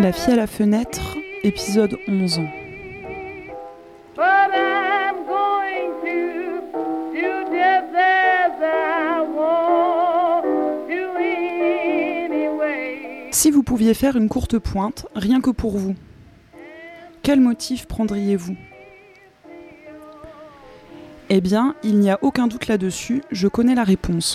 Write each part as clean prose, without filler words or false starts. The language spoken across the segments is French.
La fille à la fenêtre, épisode 11. Si vous pouviez faire une courte pointe, rien que pour vous, quel motif prendriez-vous ? Eh bien, il n'y a aucun doute là-dessus, je connais la réponse.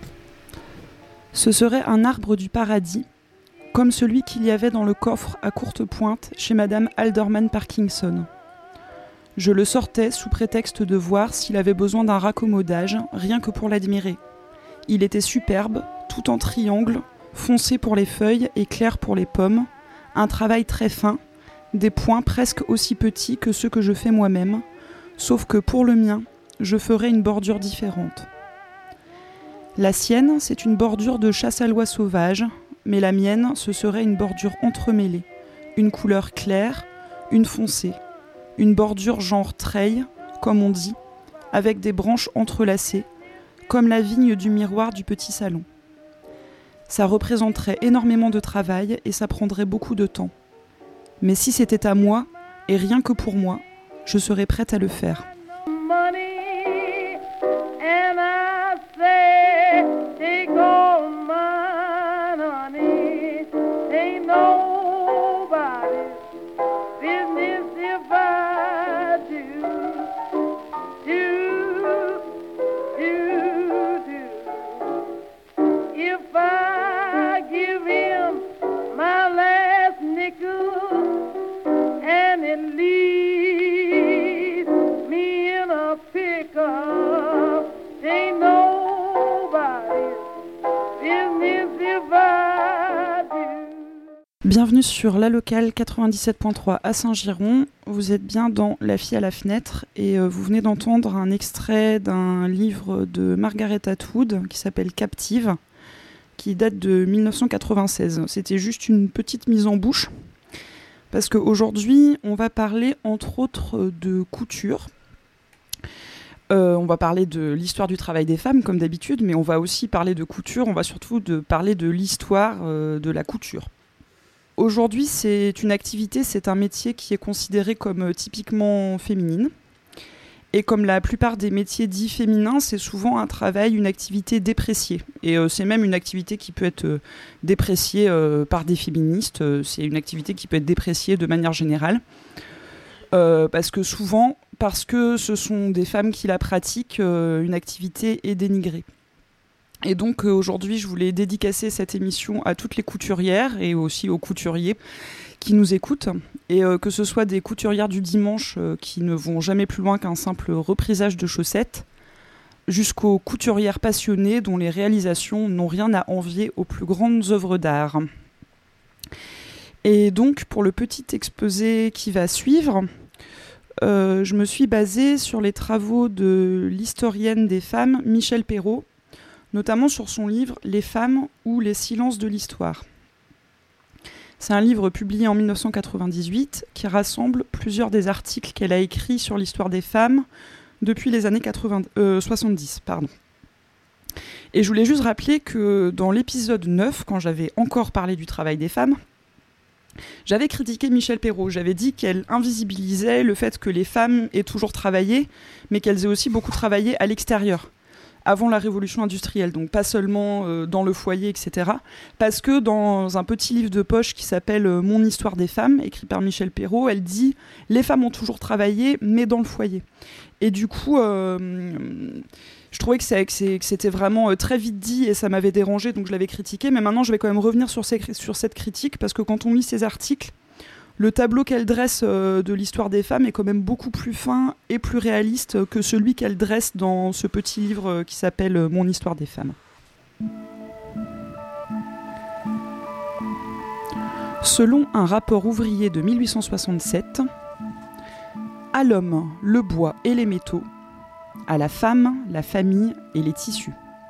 Ce serait un arbre du paradis, comme celui qu'il y avait dans le coffre à courte pointe chez Madame Alderman Parkinson. Je le sortais sous prétexte de voir s'il avait besoin d'un raccommodage, rien que pour l'admirer. Il était superbe, tout en triangle, foncé pour les feuilles et clair pour les pommes, un travail très fin, des points presque aussi petits que ceux que je fais moi-même, sauf que pour le mien, je ferais une bordure différente. La sienne, c'est une bordure de chasse-à-l'oie sauvage, mais la mienne, ce serait une bordure entremêlée, une couleur claire, une foncée, une bordure genre treille, comme on dit, avec des branches entrelacées, comme la vigne du miroir du petit salon. Ça représenterait énormément de travail et ça prendrait beaucoup de temps. Mais si c'était à moi, et rien que pour moi, je serais prête à le faire. Bienvenue sur La Locale 97.3 à Saint-Giron. Vous êtes bien dans La fille à la fenêtre et vous venez d'entendre un extrait d'un livre de Margaret Atwood qui s'appelle Captive, qui date de 1996. C'était juste une petite mise en bouche parce qu'aujourd'hui, on va parler entre autres de couture. On va parler de l'histoire du travail des femmes comme d'habitude, mais on va aussi parler de couture, on va surtout parler de l'histoire de la couture. Aujourd'hui, c'est une activité, c'est un métier qui est considéré comme typiquement féminine. Et comme la plupart des métiers dits féminins, c'est souvent un travail, une activité dépréciée. Et c'est même une activité qui peut être dépréciée par des féministes. C'est une activité qui peut être dépréciée de manière générale. Parce que ce sont des femmes qui la pratiquent, une activité est dénigrée. Et donc aujourd'hui, je voulais dédicacer cette émission à toutes les couturières et aussi aux couturiers qui nous écoutent. Et que ce soit des couturières du dimanche qui ne vont jamais plus loin qu'un simple reprisage de chaussettes, jusqu'aux couturières passionnées dont les réalisations n'ont rien à envier aux plus grandes œuvres d'art. Et donc, pour le petit exposé qui va suivre, je me suis basée sur les travaux de l'historienne des femmes, Michèle Perrault, notamment sur son livre « Les femmes ou les silences de l'histoire ». C'est un livre publié en 1998 qui rassemble plusieurs des articles qu'elle a écrits sur l'histoire des femmes depuis les années 70. Et je voulais juste rappeler que dans l'épisode 9, quand j'avais encore parlé du travail des femmes, j'avais critiqué Michèle Perrault. J'avais dit qu'elle invisibilisait le fait que les femmes aient toujours travaillé, mais qu'elles aient aussi beaucoup travaillé à l'extérieur, avant la révolution industrielle, donc pas seulement dans le foyer, etc. Parce que dans un petit livre de poche qui s'appelle « Mon histoire des femmes », écrit par Michèle Perrault, elle dit « Les femmes ont toujours travaillé, mais dans le foyer ». Et du coup, je trouvais que c'était vraiment très vite dit et ça m'avait dérangé, donc je l'avais critiqué. Mais maintenant, je vais quand même revenir sur cette critique, parce que quand on lit ces articles, le tableau qu'elle dresse de l'histoire des femmes est quand même beaucoup plus fin et plus réaliste que celui qu'elle dresse dans ce petit livre qui s'appelle « Mon histoire des femmes ». Selon un rapport ouvrier de 1867, à l'homme, le bois et les métaux, à la femme, la famille et les tissus.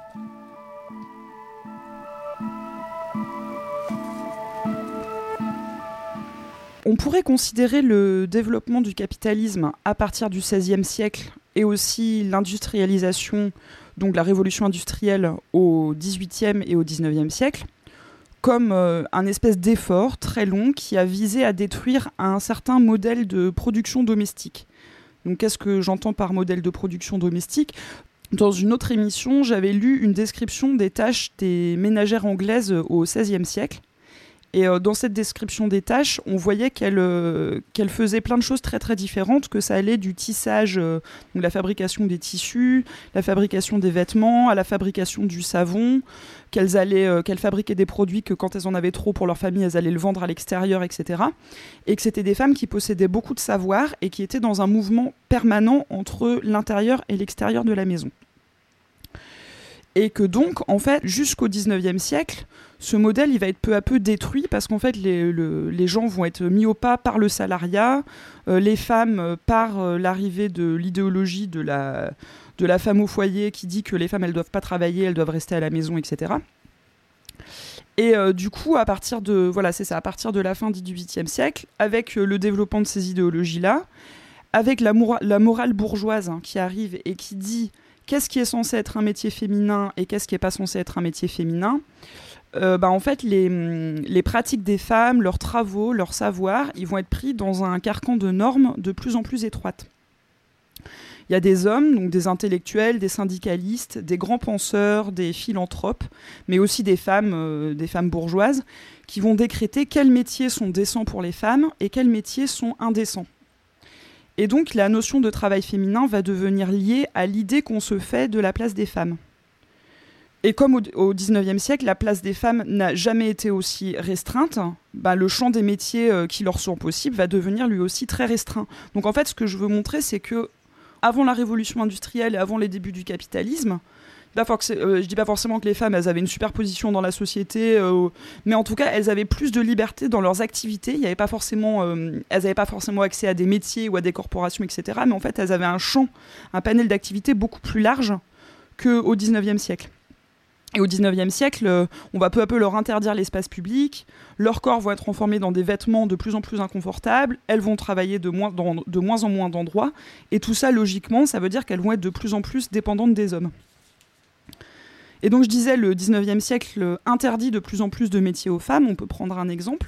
On pourrait considérer le développement du capitalisme à partir du XVIe siècle et aussi l'industrialisation, donc la révolution industrielle au XVIIIe et au XIXe siècle, comme un espèce d'effort très long qui a visé à détruire un certain modèle de production domestique. Donc qu'est-ce que j'entends par modèle de production domestique ? Dans une autre émission, j'avais lu une description des tâches des ménagères anglaises au XVIe siècle. Et dans cette description des tâches, on voyait qu'elle faisait plein de choses très très différentes, que ça allait du tissage, donc la fabrication des tissus, la fabrication des vêtements, à la fabrication du savon, qu'elles fabriquaient des produits que quand elles en avaient trop pour leur famille, elles allaient le vendre à l'extérieur, etc. Et que c'était des femmes qui possédaient beaucoup de savoir et qui étaient dans un mouvement permanent entre l'intérieur et l'extérieur de la maison. Et que donc, en fait, jusqu'au 19e siècle, ce modèle, il va être peu à peu détruit parce qu'en fait, les gens vont être mis au pas par le salariat, les femmes par l'arrivée de l'idéologie de la femme au foyer qui dit que les femmes, elles ne doivent pas travailler, elles doivent rester à la maison, etc. Et du coup, à partir de la fin du XVIIIe siècle, avec le développement de ces idéologies-là, avec la morale bourgeoise qui arrive et qui dit qu'est-ce qui est censé être un métier féminin et qu'est-ce qui n'est pas censé être un métier féminin, en fait, les pratiques des femmes, leurs travaux, leurs savoirs, ils vont être pris dans un carcan de normes de plus en plus étroites. Il y a des hommes, donc des intellectuels, des syndicalistes, des grands penseurs, des philanthropes, mais aussi des femmes bourgeoises, qui vont décréter quels métiers sont décents pour les femmes et quels métiers sont indécents. Et donc, la notion de travail féminin va devenir liée à l'idée qu'on se fait de la place des femmes. Et comme au XIXe siècle, la place des femmes n'a jamais été aussi restreinte, le champ des métiers qui leur sont possibles va devenir lui aussi très restreint. Donc en fait, ce que je veux montrer, c'est que avant la révolution industrielle et avant les débuts du capitalisme, je dis pas forcément que les femmes elles avaient une super position dans la société, mais en tout cas elles avaient plus de liberté dans leurs activités. Elles n'avaient pas forcément accès à des métiers ou à des corporations, etc. Mais en fait elles avaient un panel d'activités beaucoup plus large qu'au XIXe siècle. Et au XIXe siècle, on va peu à peu leur interdire l'espace public, leurs corps vont être enfermés dans des vêtements de plus en plus inconfortables, elles vont travailler de moins en moins d'endroits, et tout ça, logiquement, ça veut dire qu'elles vont être de plus en plus dépendantes des hommes. Et donc je disais, le XIXe siècle interdit de plus en plus de métiers aux femmes, on peut prendre un exemple.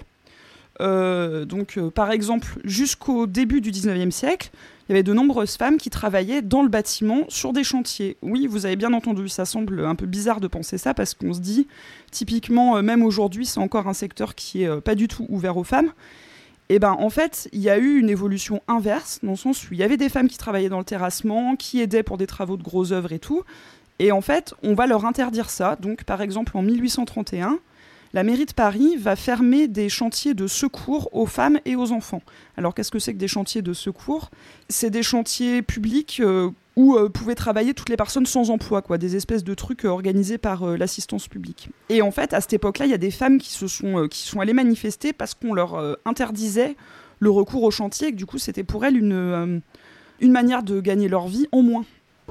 Par exemple, jusqu'au début du XIXe siècle, il y avait de nombreuses femmes qui travaillaient dans le bâtiment sur des chantiers. Oui, vous avez bien entendu, ça semble un peu bizarre de penser ça parce qu'on se dit, typiquement, même aujourd'hui, c'est encore un secteur qui est pas du tout ouvert aux femmes. Et en fait, il y a eu une évolution inverse, dans le sens où il y avait des femmes qui travaillaient dans le terrassement, qui aidaient pour des travaux de grosses œuvres et tout. Et en fait, on va leur interdire ça. Donc, par exemple, en 1831, la mairie de Paris va fermer des chantiers de secours aux femmes et aux enfants. Alors, qu'est-ce que c'est que des chantiers de secours ? C'est des chantiers publics où pouvaient travailler toutes les personnes sans emploi, des espèces de trucs organisés par l'assistance publique. Et en fait, à cette époque-là, il y a des femmes qui sont allées manifester parce qu'on leur interdisait le recours au chantier et que du coup, c'était pour elles une manière de gagner leur vie en moins.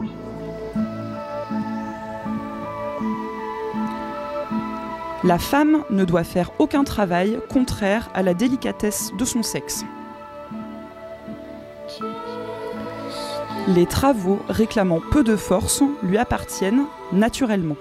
La femme ne doit faire aucun travail contraire à la délicatesse de son sexe. Les travaux réclamant peu de force lui appartiennent naturellement.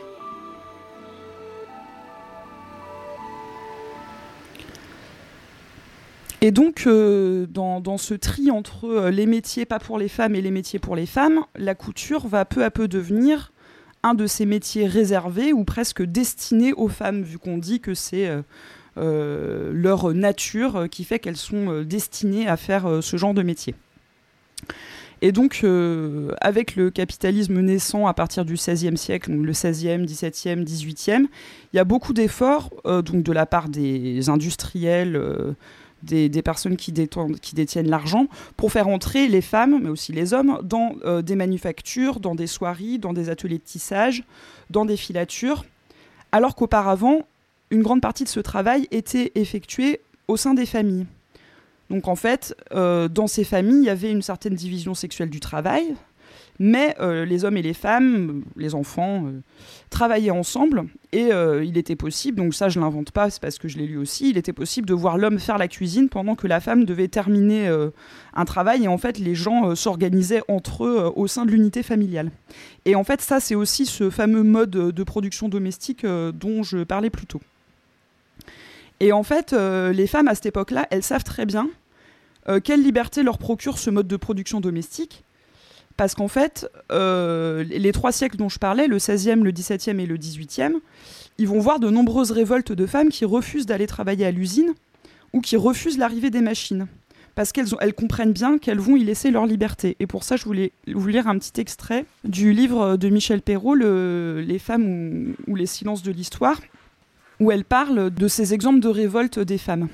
Et donc, dans ce tri entre les métiers pas pour les femmes et les métiers pour les femmes, la couture va peu à peu devenir un de ces métiers réservés ou presque destinés aux femmes, vu qu'on dit que c'est leur nature qui fait qu'elles sont destinées à faire ce genre de métier. Et donc, avec le capitalisme naissant à partir du XVIe siècle, donc le XVIe, XVIIe, XVIIIe, il y a beaucoup d'efforts donc de la part des industriels, des personnes qui détiennent l'argent, pour faire entrer les femmes, mais aussi les hommes, dans des manufactures, dans des soieries, dans des ateliers de tissage, dans des filatures, alors qu'auparavant, une grande partie de ce travail était effectuée au sein des familles. Donc en fait, dans ces familles, il y avait une certaine division sexuelle du travail, mais les hommes et les femmes, les enfants, travaillaient ensemble, et il était possible, donc ça je ne l'invente pas, c'est parce que je l'ai lu aussi, il était possible de voir l'homme faire la cuisine pendant que la femme devait terminer un travail, et en fait les gens s'organisaient entre eux au sein de l'unité familiale. Et en fait ça c'est aussi ce fameux mode de production domestique dont je parlais plus tôt. Et en fait, les femmes à cette époque-là, elles savent très bien quelle liberté leur procure ce mode de production domestique. Parce qu'en fait, les 3 siècles dont je parlais, le 16e, le 17e et le 18e, ils vont voir de nombreuses révoltes de femmes qui refusent d'aller travailler à l'usine ou qui refusent l'arrivée des machines. Parce qu'elles comprennent bien qu'elles vont y laisser leur liberté. Et pour ça, je voulais vous lire un petit extrait du livre de Michel Perrault, Les femmes ou les silences de l'histoire, où elle parle de ces exemples de révolte des femmes.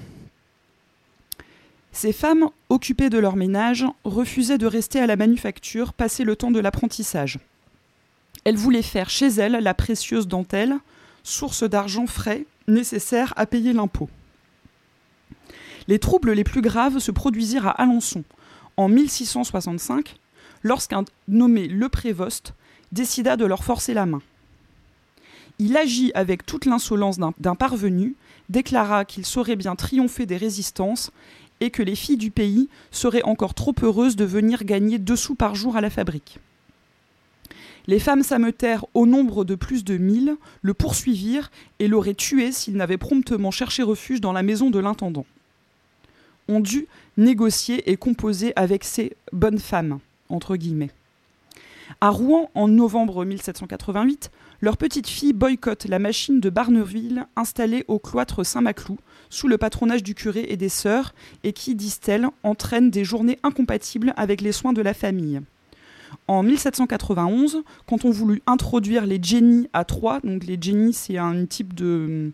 Ces femmes, occupées de leur ménage, refusaient de rester à la manufacture, passer le temps de l'apprentissage. Elles voulaient faire chez elles la précieuse dentelle, source d'argent frais, nécessaire à payer l'impôt. Les troubles les plus graves se produisirent à Alençon, en 1665, lorsqu'un nommé Le Prévost décida de leur forcer la main. Il agit avec toute l'insolence d'un parvenu, déclara qu'il saurait bien triompher des résistances et que les filles du pays seraient encore trop heureuses de venir gagner 2 sous par jour à la fabrique. Les femmes s'ameutèrent au nombre de plus de 1000, le poursuivirent et l'auraient tué s'il n'avait promptement cherché refuge dans la maison de l'intendant. On dut négocier et composer avec ces « bonnes femmes », entre guillemets. À Rouen, en novembre 1788, leur petite fille boycotte la machine de Barneville installée au cloître Saint-Maclou, sous le patronage du curé et des sœurs, et qui, disent-elles, entraîne des journées incompatibles avec les soins de la famille. En 1791, quand on voulut introduire les jennies à Troyes, donc les jennies c'est un type de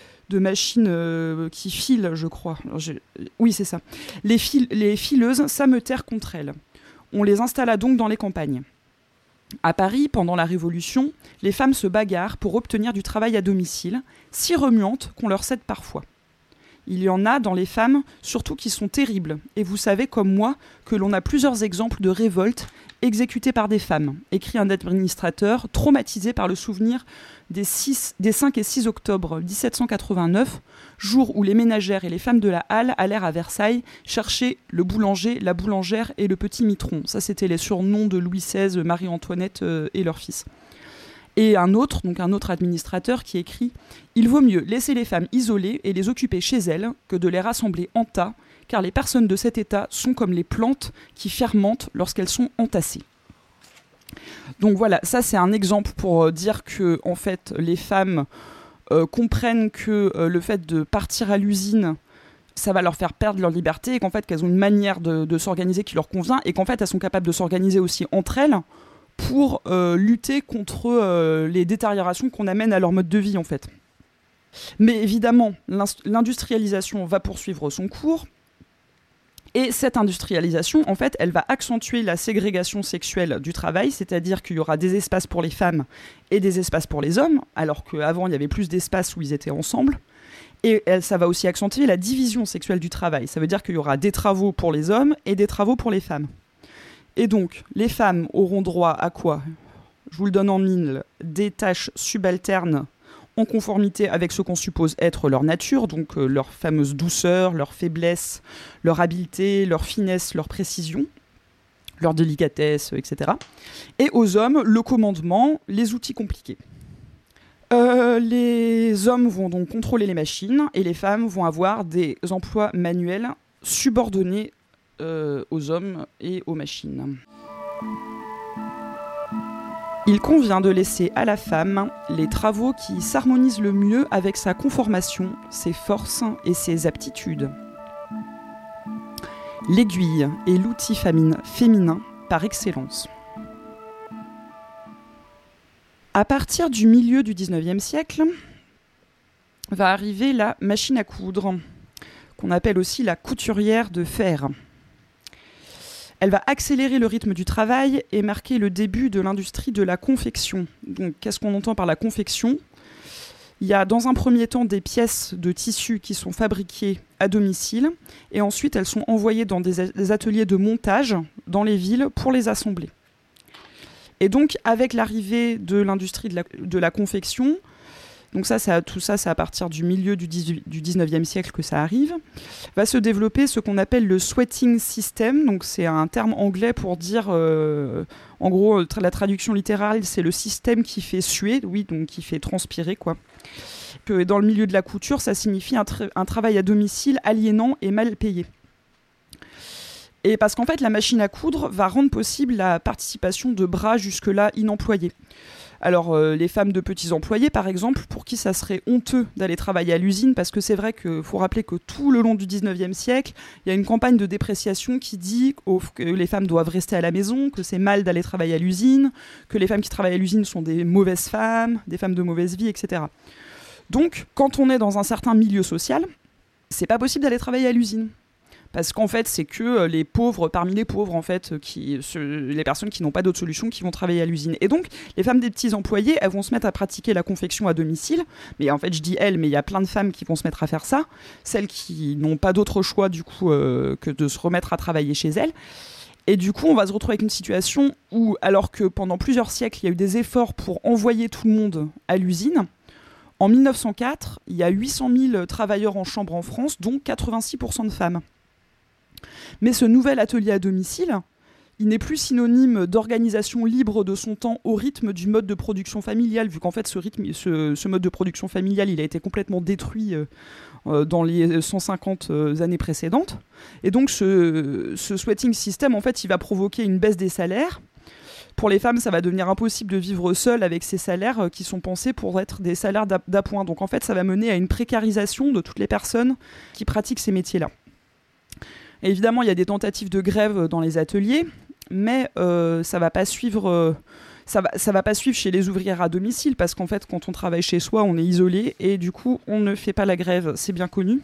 machine qui file, je crois. Oui, c'est ça. Les fileuses s'ameutèrent contre elles. On les installa donc dans les campagnes. À Paris, pendant la Révolution, les femmes se bagarrent pour obtenir du travail à domicile, si remuantes qu'on leur cède parfois. Il y en a dans les femmes, surtout qui sont terribles, et vous savez comme moi que l'on a plusieurs exemples de révoltes exécutées par des femmes, écrit un administrateur traumatisé par le souvenir des 5 et 6 octobre 1789, jour où les ménagères et les femmes de la Halle allèrent à Versailles chercher le boulanger, la boulangère et le petit mitron. Ça, c'était les surnoms de Louis XVI, Marie-Antoinette et leur fils. Et un autre administrateur qui écrit « Il vaut mieux laisser les femmes isolées et les occuper chez elles que de les rassembler en tas, car les personnes de cet état sont comme les plantes qui fermentent lorsqu'elles sont entassées. » Donc voilà, ça c'est un exemple pour dire que en fait, les femmes comprennent que le fait de partir à l'usine, ça va leur faire perdre leur liberté et qu'en fait qu'elles ont une manière de s'organiser qui leur convient et qu'en fait elles sont capables de s'organiser aussi entre elles pour lutter contre les détériorations qu'on amène à leur mode de vie en fait. Mais évidemment, l'industrialisation va poursuivre son cours. Et cette industrialisation, en fait, elle va accentuer la ségrégation sexuelle du travail, c'est-à-dire qu'il y aura des espaces pour les femmes et des espaces pour les hommes, alors qu'avant, il y avait plus d'espaces où ils étaient ensemble. Et ça va aussi accentuer la division sexuelle du travail. Ça veut dire qu'il y aura des travaux pour les hommes et des travaux pour les femmes. Et donc, les femmes auront droit à quoi ? Je vous le donne en mille, des tâches subalternes en conformité avec ce qu'on suppose être leur nature, donc leur fameuse douceur, leur faiblesse, leur habileté, leur finesse, leur précision, leur délicatesse, etc. Et aux hommes, le commandement, les outils compliqués. Les hommes vont donc contrôler les machines et les femmes vont avoir des emplois manuels subordonnés aux hommes et aux machines. Il convient de laisser à la femme les travaux qui s'harmonisent le mieux avec sa conformation, ses forces et ses aptitudes. L'aiguille est l'outil féminin par excellence. À partir du milieu du XIXe siècle, va arriver la machine à coudre, qu'on appelle aussi la couturière de fer. Elle va accélérer le rythme du travail et marquer le début de l'industrie de la confection. Donc, qu'est-ce qu'on entend par la confection ? Il y a dans un premier temps des pièces de tissu qui sont fabriquées à domicile et ensuite elles sont envoyées dans des ateliers de montage dans les villes pour les assembler. Et donc, avec l'arrivée de l'industrie de la confection, donc tout ça, c'est à partir du milieu du 19e siècle que ça arrive, va se développer ce qu'on appelle le sweating system. Donc c'est un terme anglais pour dire, en gros, la traduction littérale, c'est le système qui fait suer, oui, donc qui fait transpirer, quoi. Que dans le milieu de la couture, ça signifie un travail à domicile aliénant et mal payé. Et parce qu'en fait, la machine à coudre va rendre possible la participation de bras jusque-là inemployés. Alors, les femmes de petits employés, par exemple, pour qui ça serait honteux d'aller travailler à l'usine, parce que c'est vrai qu'il faut rappeler que tout le long du 19e siècle, il y a une campagne de dépréciation qui dit que les femmes doivent rester à la maison, que c'est mal d'aller travailler à l'usine, que les femmes qui travaillent à l'usine sont des mauvaises femmes, des femmes de mauvaise vie, etc. Donc, quand on est dans un certain milieu social, c'est pas possible d'aller travailler à l'usine. Parce qu'en fait, c'est que les pauvres, parmi les pauvres, en fait, les personnes qui n'ont pas d'autre solution, qui vont travailler à l'usine. Et donc, les femmes des petits employés, elles vont se mettre à pratiquer la confection à domicile. Mais en fait, je dis elles, mais il y a plein de femmes qui vont se mettre à faire ça. Celles qui n'ont pas d'autre choix, du coup, que de se remettre à travailler chez elles. Et du coup, on va se retrouver avec une situation où, alors que pendant plusieurs siècles, il y a eu des efforts pour envoyer tout le monde à l'usine, en 1904, il y a 800 000 travailleurs en chambre en France, dont 86% de femmes. Mais ce nouvel atelier à domicile, il n'est plus synonyme d'organisation libre de son temps au rythme du mode de production familial, vu qu'en fait ce mode de production familiale, il a été complètement détruit dans les 150 années précédentes. Et donc ce sweating system, en fait, il va provoquer une baisse des salaires. Pour les femmes, ça va devenir impossible de vivre seule avec ces salaires qui sont pensés pour être des salaires d'appoint. Donc en fait, ça va mener à une précarisation de toutes les personnes qui pratiquent ces métiers-là. Et évidemment, il y a des tentatives de grève dans les ateliers, mais ça va pas suivre chez les ouvrières à domicile, parce qu'en fait, quand on travaille chez soi, on est isolé, et du coup, on ne fait pas la grève, c'est bien connu.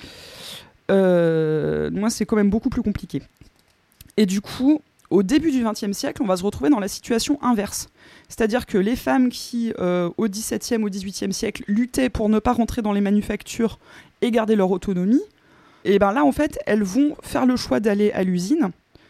Moi, c'est quand même beaucoup plus compliqué. Et du coup, au début du XXe siècle, on va se retrouver dans la situation inverse. C'est-à-dire que les femmes qui, au XVIIe, au XVIIIe siècle, luttaient pour ne pas rentrer dans les manufactures et garder leur autonomie, et bien là, en fait, elles vont faire le choix d'aller à l'usine,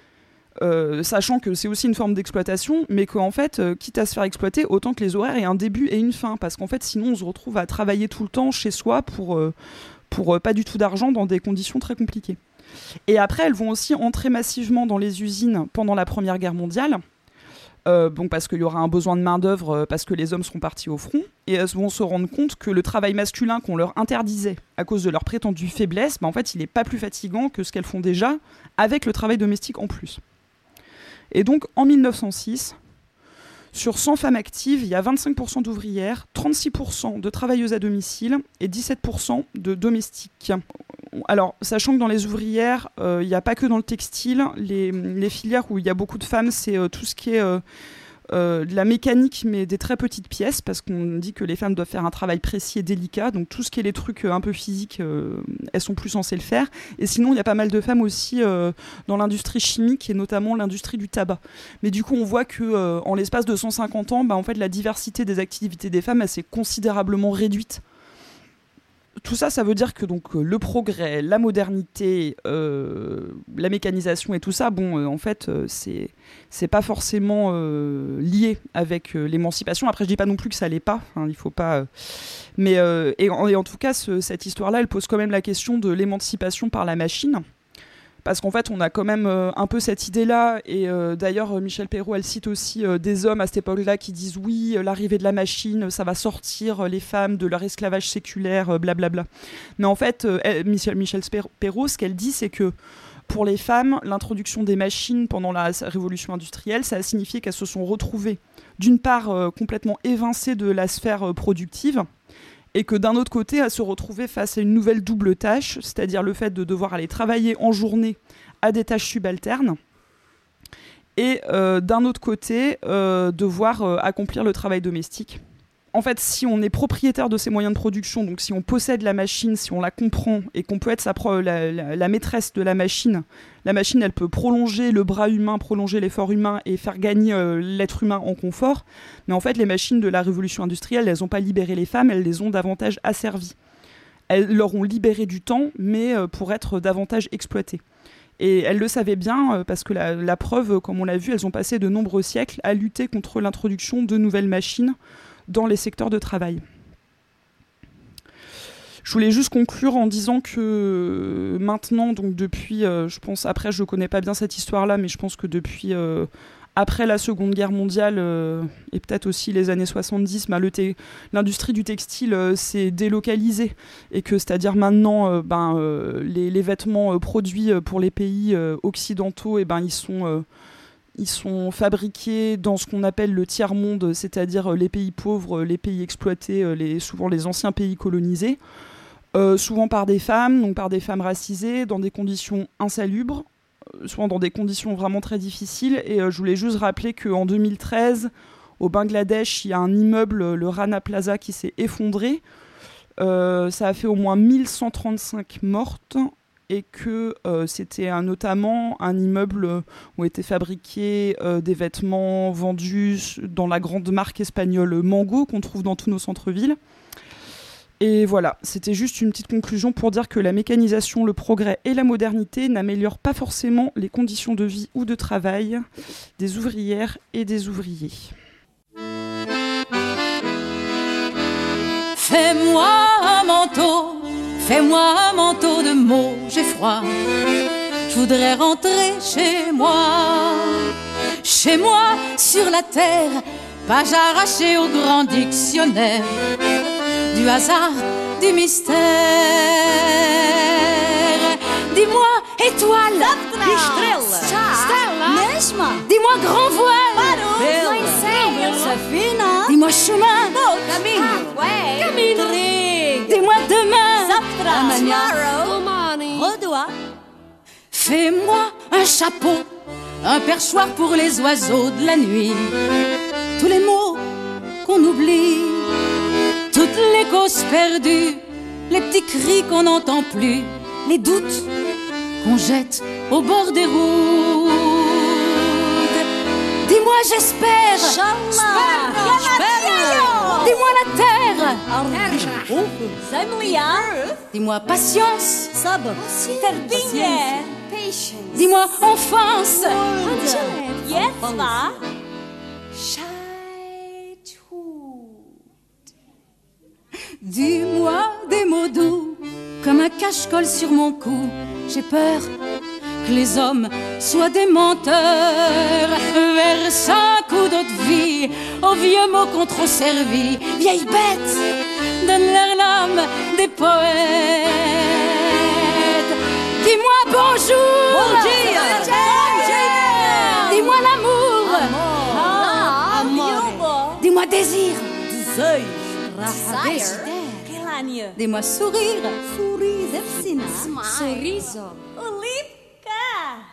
sachant que c'est aussi une forme d'exploitation, mais qu'en fait, quitte à se faire exploiter, autant que les horaires aient un début et une fin, parce qu'en fait, sinon, on se retrouve à travailler tout le temps chez soi pour pas du tout d'argent dans des conditions très compliquées. Et après, elles vont aussi entrer massivement dans les usines pendant la Première Guerre mondiale, donc parce qu'il y aura un besoin de main-d'œuvre, parce que les hommes seront partis au front, et elles vont se rendre compte que le travail masculin qu'on leur interdisait à cause de leur prétendue faiblesse, en fait, il n'est pas plus fatigant que ce qu'elles font déjà, avec le travail domestique en plus. Et donc, en 1906, sur 100 femmes actives, il y a 25% d'ouvrières, 36% de travailleuses à domicile et 17% de domestiques. Alors, sachant que dans les ouvrières, il n'y a pas que dans le textile, les filières où il y a beaucoup de femmes, c'est tout ce qui est de la mécanique, mais des très petites pièces, parce qu'on dit que les femmes doivent faire un travail précis et délicat, donc tout ce qui est les trucs un peu physiques, elles sont plus censées le faire. Et sinon, il y a pas mal de femmes aussi dans l'industrie chimique, et notamment l'industrie du tabac. Mais du coup, on voit que en l'espace de 150 ans, en fait, la diversité des activités des femmes, elle s'est considérablement réduite. Tout ça, ça veut dire que donc, le progrès, la modernité, la mécanisation et tout ça, en fait, c'est pas forcément lié avec l'émancipation. Après, je dis pas non plus que ça l'est pas, il faut pas... Mais en tout cas, cette histoire-là, elle pose quand même la question de l'émancipation par la machine. Parce qu'en fait, on a quand même un peu cette idée-là, et d'ailleurs, Michel Perrault, elle cite aussi des hommes à cette époque-là qui disent « Oui, l'arrivée de la machine, ça va sortir les femmes de leur esclavage séculaire, blablabla. » Mais en fait, Michel Perrault, ce qu'elle dit, c'est que pour les femmes, l'introduction des machines pendant la révolution industrielle, ça a signifié qu'elles se sont retrouvées, d'une part, complètement évincées de la sphère productive, et que d'un autre côté, elle se retrouvait face à une nouvelle double tâche, c'est-à-dire le fait de devoir aller travailler en journée à des tâches subalternes, et d'un autre côté, devoir accomplir le travail domestique. En fait, si on est propriétaire de ces moyens de production, donc si on possède la machine, si on la comprend, et qu'on peut être la maîtresse de la machine, elle peut prolonger le bras humain, prolonger l'effort humain et faire gagner l'être humain en confort. Mais en fait, les machines de la révolution industrielle, elles n'ont pas libéré les femmes, elles les ont davantage asservies. Elles leur ont libéré du temps, mais pour être davantage exploitées. Et elles le savaient bien, parce que la preuve, comme on l'a vu, elles ont passé de nombreux siècles à lutter contre l'introduction de nouvelles machines dans les secteurs de travail. Je voulais juste conclure en disant que maintenant, donc depuis, je pense, après je connais pas bien cette histoire-là, mais je pense que depuis Après la Seconde Guerre mondiale et peut-être aussi les années 70, l'industrie du textile s'est délocalisée et que c'est-à-dire maintenant les vêtements produits pour les pays occidentaux ils sont fabriqués dans ce qu'on appelle le tiers-monde, c'est-à-dire les pays pauvres, les pays exploités, souvent les anciens pays colonisés, souvent par des femmes, donc par des femmes racisées, dans des conditions insalubres, souvent dans des conditions vraiment très difficiles. Et je voulais juste rappeler qu'en 2013, au Bangladesh, il y a un immeuble, le Rana Plaza, qui s'est effondré. Ça a fait au moins 1135 mortes. Et que c'était notamment un immeuble où étaient fabriqués des vêtements vendus dans la grande marque espagnole Mango qu'on trouve dans tous nos centres-villes. Et voilà, c'était juste une petite conclusion pour dire que la mécanisation, le progrès et la modernité n'améliorent pas forcément les conditions de vie ou de travail des ouvrières et des ouvriers. Fais-moi un manteau. Fais-moi un manteau de mots, j'ai froid. Je voudrais rentrer chez moi. Chez moi, sur la terre, page arrachée au grand dictionnaire. Du hasard, du mystère. Dis-moi, étoile, Stella, dis-moi grand voile, Safina, dis-moi chemin, Camino, dis-moi demain, Redois. Fais-moi un chapeau, un perchoir pour les oiseaux de la nuit. Tous les mots qu'on oublie, toutes les causes perdues, les petits cris qu'on n'entend plus, les doutes qu'on jette au bord des routes. Dis-moi j'espère, dis-moi la terre, dis-moi patience, dis-moi enfance, dis-moi des mots doux comme un cache-colle sur mon cou. J'ai peur que les hommes soient des menteurs. Verse un coup d'eau de vie aux vieux mots qu'on trop servi. Vieilles bêtes, donne leur l'âme des poètes. Dis-moi bonjour, dis-moi l'amour, dis-moi désir, dis-moi sourire, sorriso, olipka.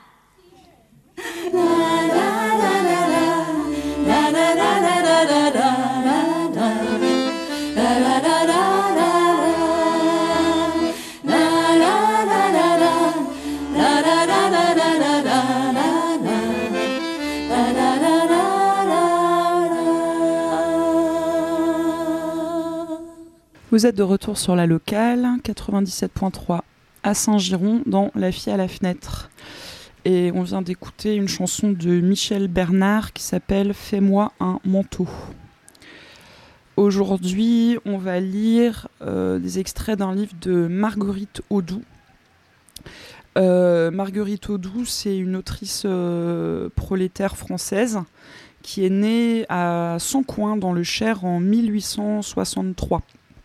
Vous êtes de retour sur la locale 97.3 à Saint-Giron dans La fille à la fenêtre. Et on vient d'écouter une chanson de Michel Bernard qui s'appelle « Fais-moi un manteau ». Aujourd'hui, on va lire des extraits d'un livre de Marguerite Audoux. Marguerite Audoux, c'est une autrice prolétaire française qui est née à Sancoins dans le Cher en 1863.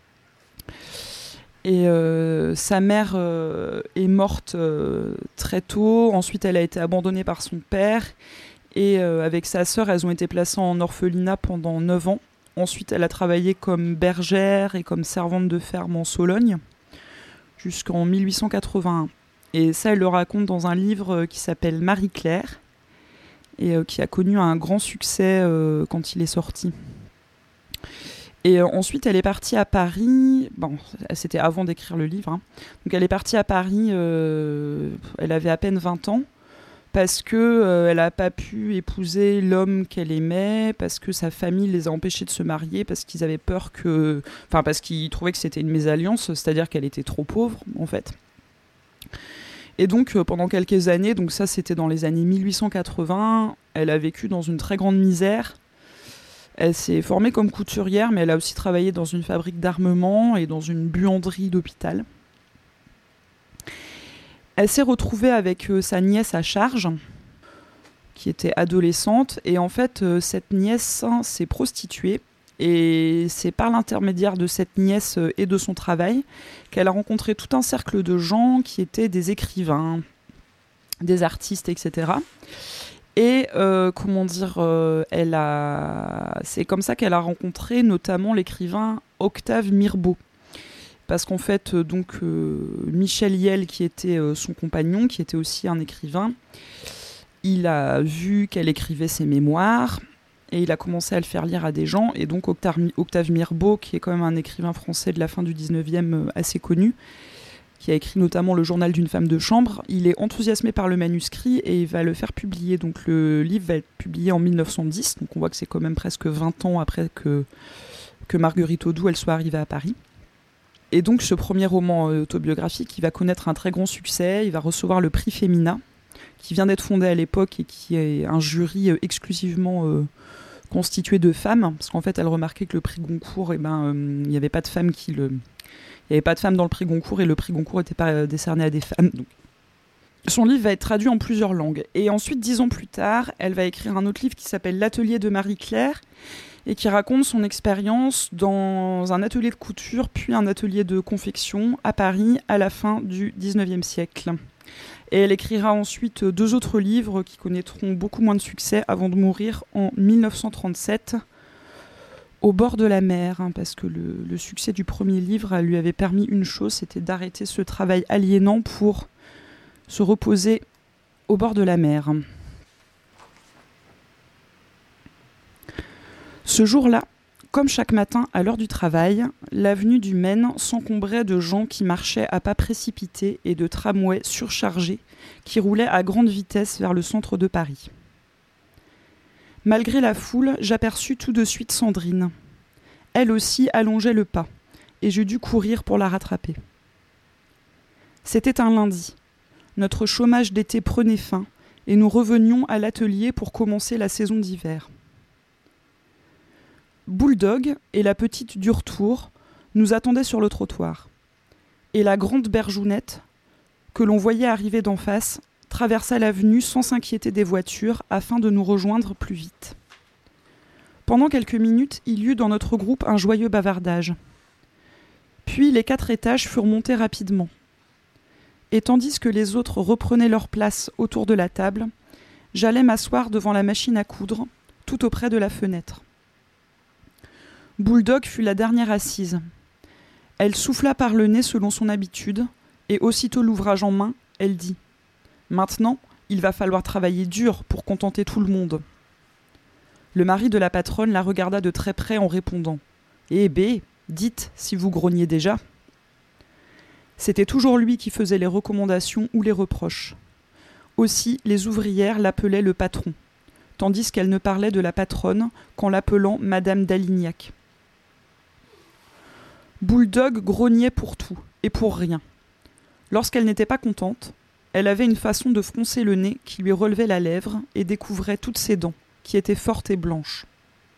Et sa mère est morte très tôt. Ensuite, elle a été abandonnée par son père. Et avec sa sœur, elles ont été placées en orphelinat pendant 9 ans. Ensuite, elle a travaillé comme bergère et comme servante de ferme en Sologne jusqu'en 1881. Et ça, elle le raconte dans un livre qui s'appelle Marie-Claire et qui a connu un grand succès quand il est sorti. Et ensuite, elle est partie à Paris. Bon, c'était avant d'écrire le livre. Hein. Donc, elle est partie à Paris. Elle avait à peine 20 ans parce que elle n'a pas pu épouser l'homme qu'elle aimait, parce que sa famille les a empêchés de se marier, parce qu'ils avaient peur que, enfin, parce qu'ils trouvaient que c'était une mésalliance, c'est-à-dire qu'elle était trop pauvre, en fait. Et donc, pendant quelques années, donc ça, c'était dans les années 1880, elle a vécu dans une très grande misère. Elle s'est formée comme couturière, mais elle a aussi travaillé dans une fabrique d'armement et dans une buanderie d'hôpital. Elle s'est retrouvée avec sa nièce à charge. qui était adolescente. Et en fait, cette nièce s'est prostituée. Et c'est par l'intermédiaire de cette nièce et de son travail qu'elle a rencontré tout un cercle de gens qui étaient des écrivains, des artistes, etc. Et c'est comme ça qu'elle a rencontré notamment l'écrivain Octave Mirbeau. Parce qu'en fait, Michel Yel, qui était son compagnon, qui était aussi un écrivain, il a vu qu'elle écrivait ses mémoires et il a commencé à le faire lire à des gens. Et donc Octave Mirbeau, qui est quand même un écrivain français de la fin du 19e assez connu, qui a écrit notamment Le journal d'une femme de chambre, il est enthousiasmé par le manuscrit et il va le faire publier. Donc le livre va être publié en 1910, donc on voit que c'est quand même presque 20 ans après que Marguerite Audoux elle soit arrivée à Paris. Et donc ce premier roman autobiographique, il va connaître un très grand succès, il va recevoir le prix Femina, qui vient d'être fondé à l'époque et qui est un jury exclusivement constitué de femmes, parce qu'en fait elle remarquait que le prix Goncourt, il n'y avait pas de femmes il n'y avait pas de femmes dans le prix Goncourt et le prix Goncourt n'était pas décerné à des femmes. Donc. Son livre va être traduit en plusieurs langues. Et ensuite, 10 ans plus tard, elle va écrire un autre livre qui s'appelle L'atelier de Marie-Claire et qui raconte son expérience dans un atelier de couture puis un atelier de confection à Paris à la fin du 19e siècle. Et elle écrira ensuite 2 autres livres qui connaîtront beaucoup moins de succès avant de mourir en 1937 au bord de la mer, parce que le succès du premier livre lui avait permis une chose, c'était d'arrêter ce travail aliénant pour se reposer au bord de la mer. Ce jour-là, comme chaque matin à l'heure du travail, l'avenue du Maine s'encombrait de gens qui marchaient à pas précipités et de tramways surchargés qui roulaient à grande vitesse vers le centre de Paris. Malgré la foule, j'aperçus tout de suite Sandrine. Elle aussi allongeait le pas, et je dus courir pour la rattraper. C'était un lundi. Notre chômage d'été prenait fin, et nous revenions à l'atelier pour commencer la saison d'hiver. Bulldog et la petite Duretour nous attendaient sur le trottoir, et la grande Berjounette, que l'on voyait arriver d'en face, traversa l'avenue sans s'inquiéter des voitures afin de nous rejoindre plus vite. Pendant quelques minutes, il y eut dans notre groupe un joyeux bavardage. Puis les 4 étages furent montés rapidement. Et tandis que les autres reprenaient leur place autour de la table, j'allais m'asseoir devant la machine à coudre, tout auprès de la fenêtre. Bulldog fut la dernière assise. Elle souffla par le nez selon son habitude, et aussitôt l'ouvrage en main, elle dit « Maintenant, il va falloir travailler dur pour contenter tout le monde. » Le mari de la patronne la regarda de très près en répondant « Eh bé, dites si vous grognez déjà !» C'était toujours lui qui faisait les recommandations ou les reproches. Aussi, les ouvrières l'appelaient le patron, tandis qu'elle ne parlait de la patronne qu'en l'appelant Madame d'Alignac. Bulldog grognait pour tout et pour rien. Lorsqu'elle n'était pas contente, elle avait une façon de froncer le nez qui lui relevait la lèvre et découvrait toutes ses dents, qui étaient fortes et blanches.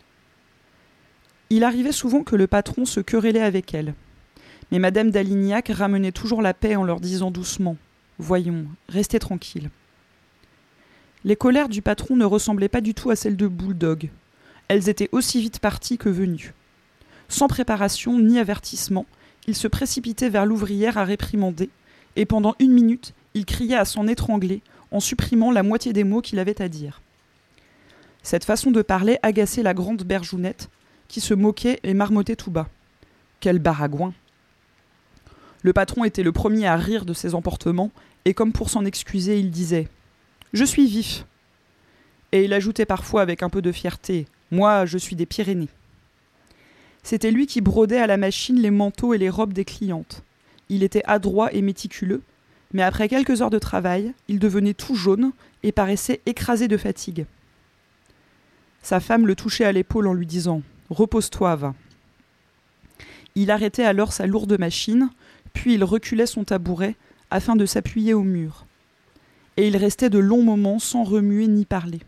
Il arrivait souvent que le patron se querellait avec elle. Mais Madame d'Alignac ramenait toujours la paix en leur disant doucement « Voyons, restez tranquilles ». Les colères du patron ne ressemblaient pas du tout à celles de Bulldog. Elles étaient aussi vite parties que venues. Sans préparation ni avertissement, il se précipitait vers l'ouvrière à réprimander, et pendant 1 minute, il criait à s'en étrangler en supprimant la moitié des mots qu'il avait à dire. Cette façon de parler agaçait la grande Berjounette, qui se moquait et marmottait tout bas. Quel baragouin ! Le patron était le premier à rire de ses emportements, et comme pour s'en excuser, il disait « Je suis vif !» Et il ajoutait parfois avec un peu de fierté « Moi, je suis des Pyrénées !» C'était lui qui brodait à la machine les manteaux et les robes des clientes. Il était adroit et méticuleux, mais après quelques heures de travail, il devenait tout jaune et paraissait écrasé de fatigue. Sa femme le touchait à l'épaule en lui disant « Repose-toi, va !» Il arrêtait alors sa lourde machine, puis il reculait son tabouret afin de s'appuyer au mur. Et il restait de longs moments sans remuer ni parler.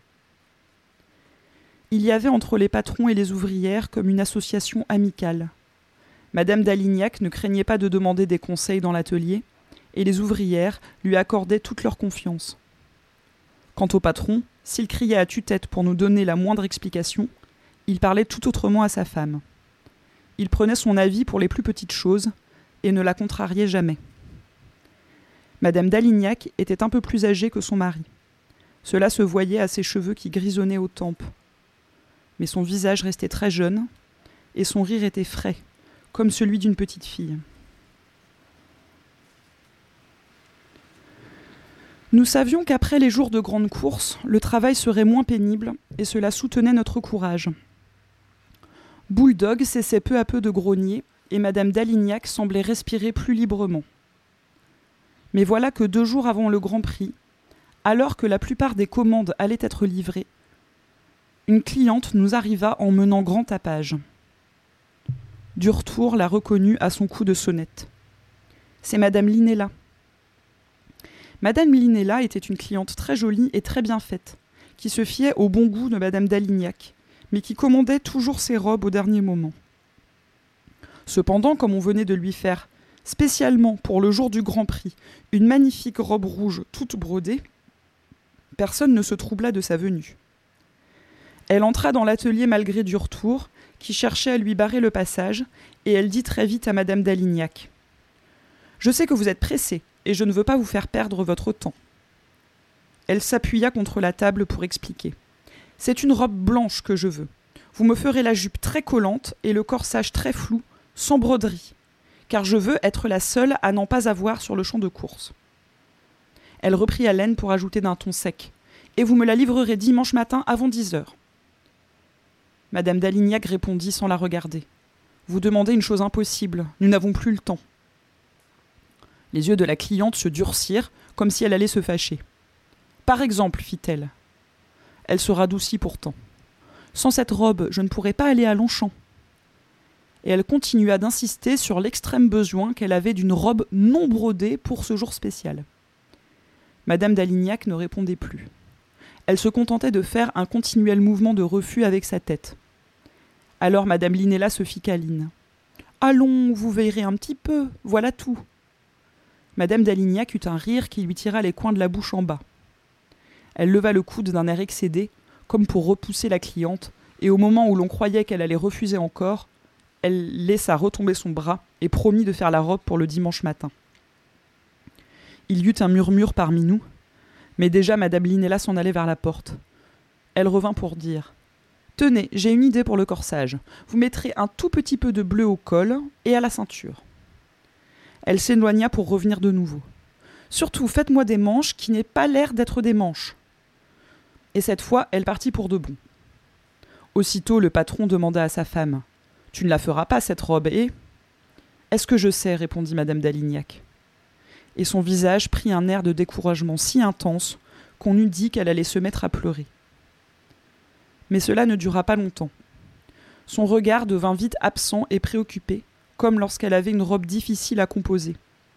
Il y avait entre les patrons et les ouvrières comme une association amicale. Madame d'Alignac ne craignait pas de demander des conseils dans l'atelier, et les ouvrières lui accordaient toute leur confiance. Quant au patron, S'il criait à tue-tête pour nous donner la moindre explication, il parlait tout autrement à sa femme. Il prenait son avis pour les plus petites choses et ne la contrariait jamais. Madame d'Alignac était un peu plus âgée que son mari. Cela se voyait à ses cheveux qui grisonnaient aux tempes. Mais son visage restait très jeune et son rire était frais, comme celui d'une petite fille. Nous savions qu'après les jours de grande course, le travail serait moins pénible et cela soutenait notre courage. Bouledog cessait peu à peu de grogner et Madame d'Alignac semblait respirer plus librement. Mais voilà que 2 jours avant le Grand Prix, alors que la plupart des commandes allaient être livrées, une cliente nous arriva en menant grand tapage. Duretour la reconnut à son coup de sonnette. C'est Madame Linella. Madame Linella était une cliente très jolie et très bien faite, qui se fiait au bon goût de Madame d'Alignac, mais qui commandait toujours ses robes au dernier moment. Cependant, comme on venait de lui faire, spécialement pour le jour du Grand Prix, une magnifique robe rouge toute brodée, personne ne se troubla de sa venue. Elle entra dans l'atelier malgré Duretour, qui cherchait à lui barrer le passage, et elle dit très vite à Madame d'Alignac : « Je sais que vous êtes pressée, et je ne veux pas vous faire perdre votre temps. » Elle s'appuya contre la table pour expliquer. « C'est une robe blanche que je veux. Vous me ferez la jupe très collante et le corsage très flou, sans broderie, car je veux être la seule à n'en pas avoir sur le champ de course. » Elle reprit haleine pour ajouter d'un ton sec. « Et vous me la livrerez dimanche matin avant 10h. » Madame d'Alignac répondit sans la regarder. « Vous demandez une chose impossible, nous n'avons plus le temps. » Les yeux de la cliente se durcirent, comme si elle allait se fâcher. « Par exemple, fit-elle. » Elle se radoucit pourtant. « Sans cette robe, je ne pourrais pas aller à Longchamp. » Et elle continua d'insister sur l'extrême besoin qu'elle avait d'une robe non brodée pour ce jour spécial. Madame d'Alignac ne répondait plus. Elle se contentait de faire un continuel mouvement de refus avec sa tête. Alors Madame Linella se fit câline. « Allons, vous veillerez un petit peu, voilà tout. » Madame d'Alignac eut un rire qui lui tira les coins de la bouche en bas. Elle leva le coude d'un air excédé, comme pour repousser la cliente, et au moment où l'on croyait qu'elle allait refuser encore, elle laissa retomber son bras et promit de faire la robe pour le dimanche matin. Il y eut un murmure parmi nous, mais déjà Madame Linella s'en allait vers la porte. Elle revint pour dire « Tenez, j'ai une idée pour le corsage. Vous mettrez un tout petit peu de bleu au col et à la ceinture. » Elle s'éloigna pour revenir de nouveau. « Surtout, faites-moi des manches qui n'aient pas l'air d'être des manches. » Et cette fois, elle partit pour de bon. Aussitôt, le patron demanda à sa femme « Tu ne la feras pas, cette robe, et ?»« Est-ce que je sais ?» répondit Madame d'Alignac. Et son visage prit un air de découragement si intense qu'on eût dit qu'elle allait se mettre à pleurer. Mais cela ne dura pas longtemps. Son regard devint vite absent et préoccupé, comme lorsqu'elle avait une robe difficile à composer.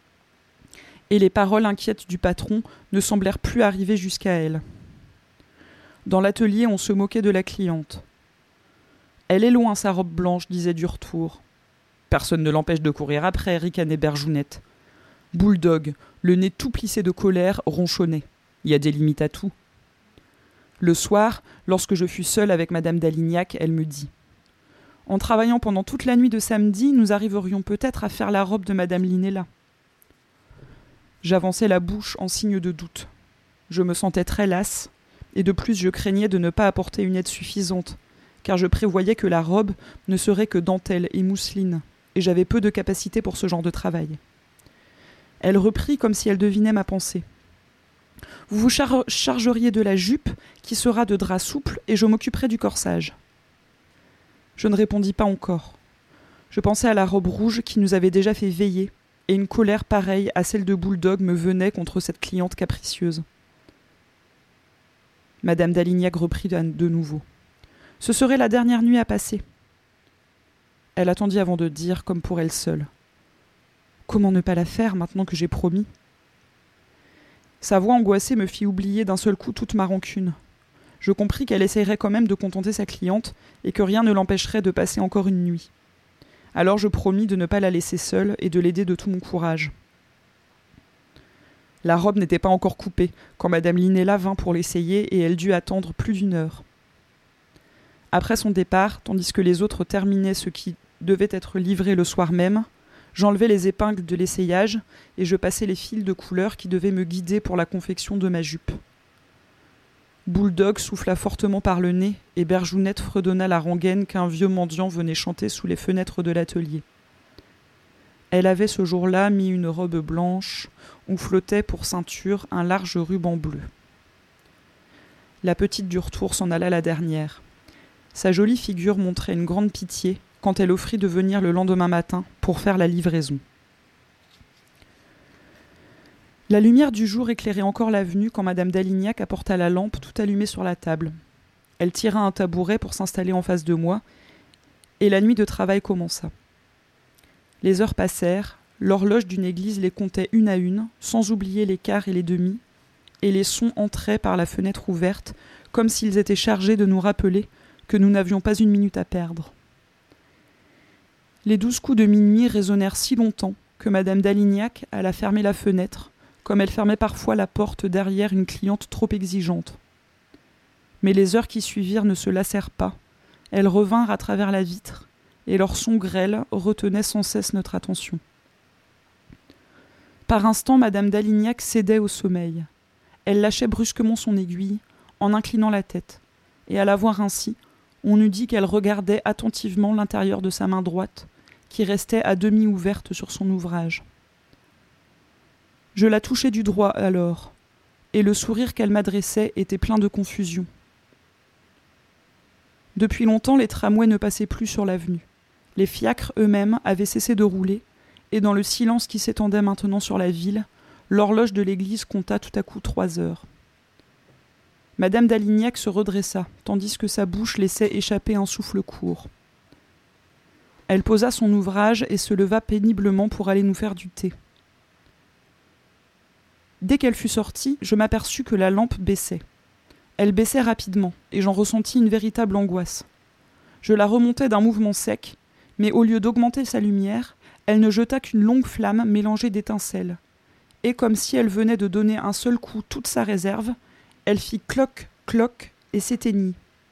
Et les paroles inquiètes du patron ne semblèrent plus arriver jusqu'à elle. Dans l'atelier, on se moquait de la cliente. « Elle est loin, sa robe blanche, » disait Duretour. « Personne ne l'empêche de courir après, » ricanait Berjounette. Bouledog, le nez tout plissé de colère, ronchonnait. Il y a des limites à tout. Le soir, lorsque je fus seule avec Madame d'Alignac, elle me dit « En travaillant pendant toute la nuit de samedi, nous arriverions peut-être à faire la robe de Madame Linella. » J'avançai la bouche en signe de doute. Je me sentais très lasse, et de plus je craignais de ne pas apporter une aide suffisante, car je prévoyais que la robe ne serait que dentelle et mousseline, et j'avais peu de capacité pour ce genre de travail. Elle reprit comme si elle devinait ma pensée. « Vous vous chargeriez de la jupe, qui sera de drap souple, et je m'occuperai du corsage. » Je ne répondis pas encore. Je pensais à la robe rouge qui nous avait déjà fait veiller, et une colère pareille à celle de Bouledog me venait contre cette cliente capricieuse. Madame d'Alignac reprit de nouveau. « Ce serait la dernière nuit à passer. » Elle attendit avant de dire, comme pour elle seule. « Comment ne pas la faire maintenant que j'ai promis ?» Sa voix angoissée me fit oublier d'un seul coup toute ma rancune. Je compris qu'elle essayerait quand même de contenter sa cliente et que rien ne l'empêcherait de passer encore une nuit. Alors je promis de ne pas la laisser seule et de l'aider de tout mon courage. La robe n'était pas encore coupée quand Madame Linella vint pour l'essayer et elle dut attendre plus d'1 heure. Après son départ, tandis que les autres terminaient ce qui devait être livré le soir même, j'enlevai les épingles de l'essayage et je passai les fils de couleur qui devaient me guider pour la confection de ma jupe. Bouledog souffla fortement par le nez et Berjounette fredonna la rengaine qu'un vieux mendiant venait chanter sous les fenêtres de l'atelier. Elle avait ce jour-là mis une robe blanche où flottait pour ceinture un large ruban bleu. La petite Duretour s'en alla la dernière. Sa jolie figure montrait une grande pitié quand elle offrit de venir le lendemain matin pour faire la livraison. La lumière du jour éclairait encore l'avenue quand Madame d'Alignac apporta la lampe tout allumée sur la table. Elle tira un tabouret pour s'installer en face de moi, et la nuit de travail commença. Les heures passèrent, l'horloge d'une église les comptait une à une, sans oublier les quarts et les demi, et les sons entraient par la fenêtre ouverte, comme s'ils étaient chargés de nous rappeler que nous n'avions pas une minute à perdre. Les 12 coups de minuit résonnèrent si longtemps que Madame d'Alignac alla fermer la fenêtre, comme elle fermait parfois la porte derrière une cliente trop exigeante. Mais les heures qui suivirent ne se lassèrent pas. Elles revinrent à travers la vitre, et leur son grêle retenait sans cesse notre attention. Par instants, Madame d'Alignac cédait au sommeil. Elle lâchait brusquement son aiguille, en inclinant la tête, et à la voir ainsi, on eût dit qu'elle regardait attentivement l'intérieur de sa main droite, qui restait à demi ouverte sur son ouvrage. Je la touchai du droit alors, et le sourire qu'elle m'adressait était plein de confusion. Depuis longtemps, les tramways ne passaient plus sur l'avenue. Les fiacres eux-mêmes avaient cessé de rouler, et dans le silence qui s'étendait maintenant sur la ville, l'horloge de l'église compta tout à coup 3 heures. Madame d'Alignac se redressa, tandis que sa bouche laissait échapper un souffle court. Elle posa son ouvrage et se leva péniblement pour aller nous faire du thé. Dès qu'elle fut sortie, je m'aperçus que la lampe baissait. Elle baissait rapidement, et j'en ressentis une véritable angoisse. Je la remontai d'un mouvement sec, mais au lieu d'augmenter sa lumière, elle ne jeta qu'une longue flamme mélangée d'étincelles. Et comme si elle venait de donner un seul coup toute sa réserve, elle fit cloc, cloc, et s'éteignit.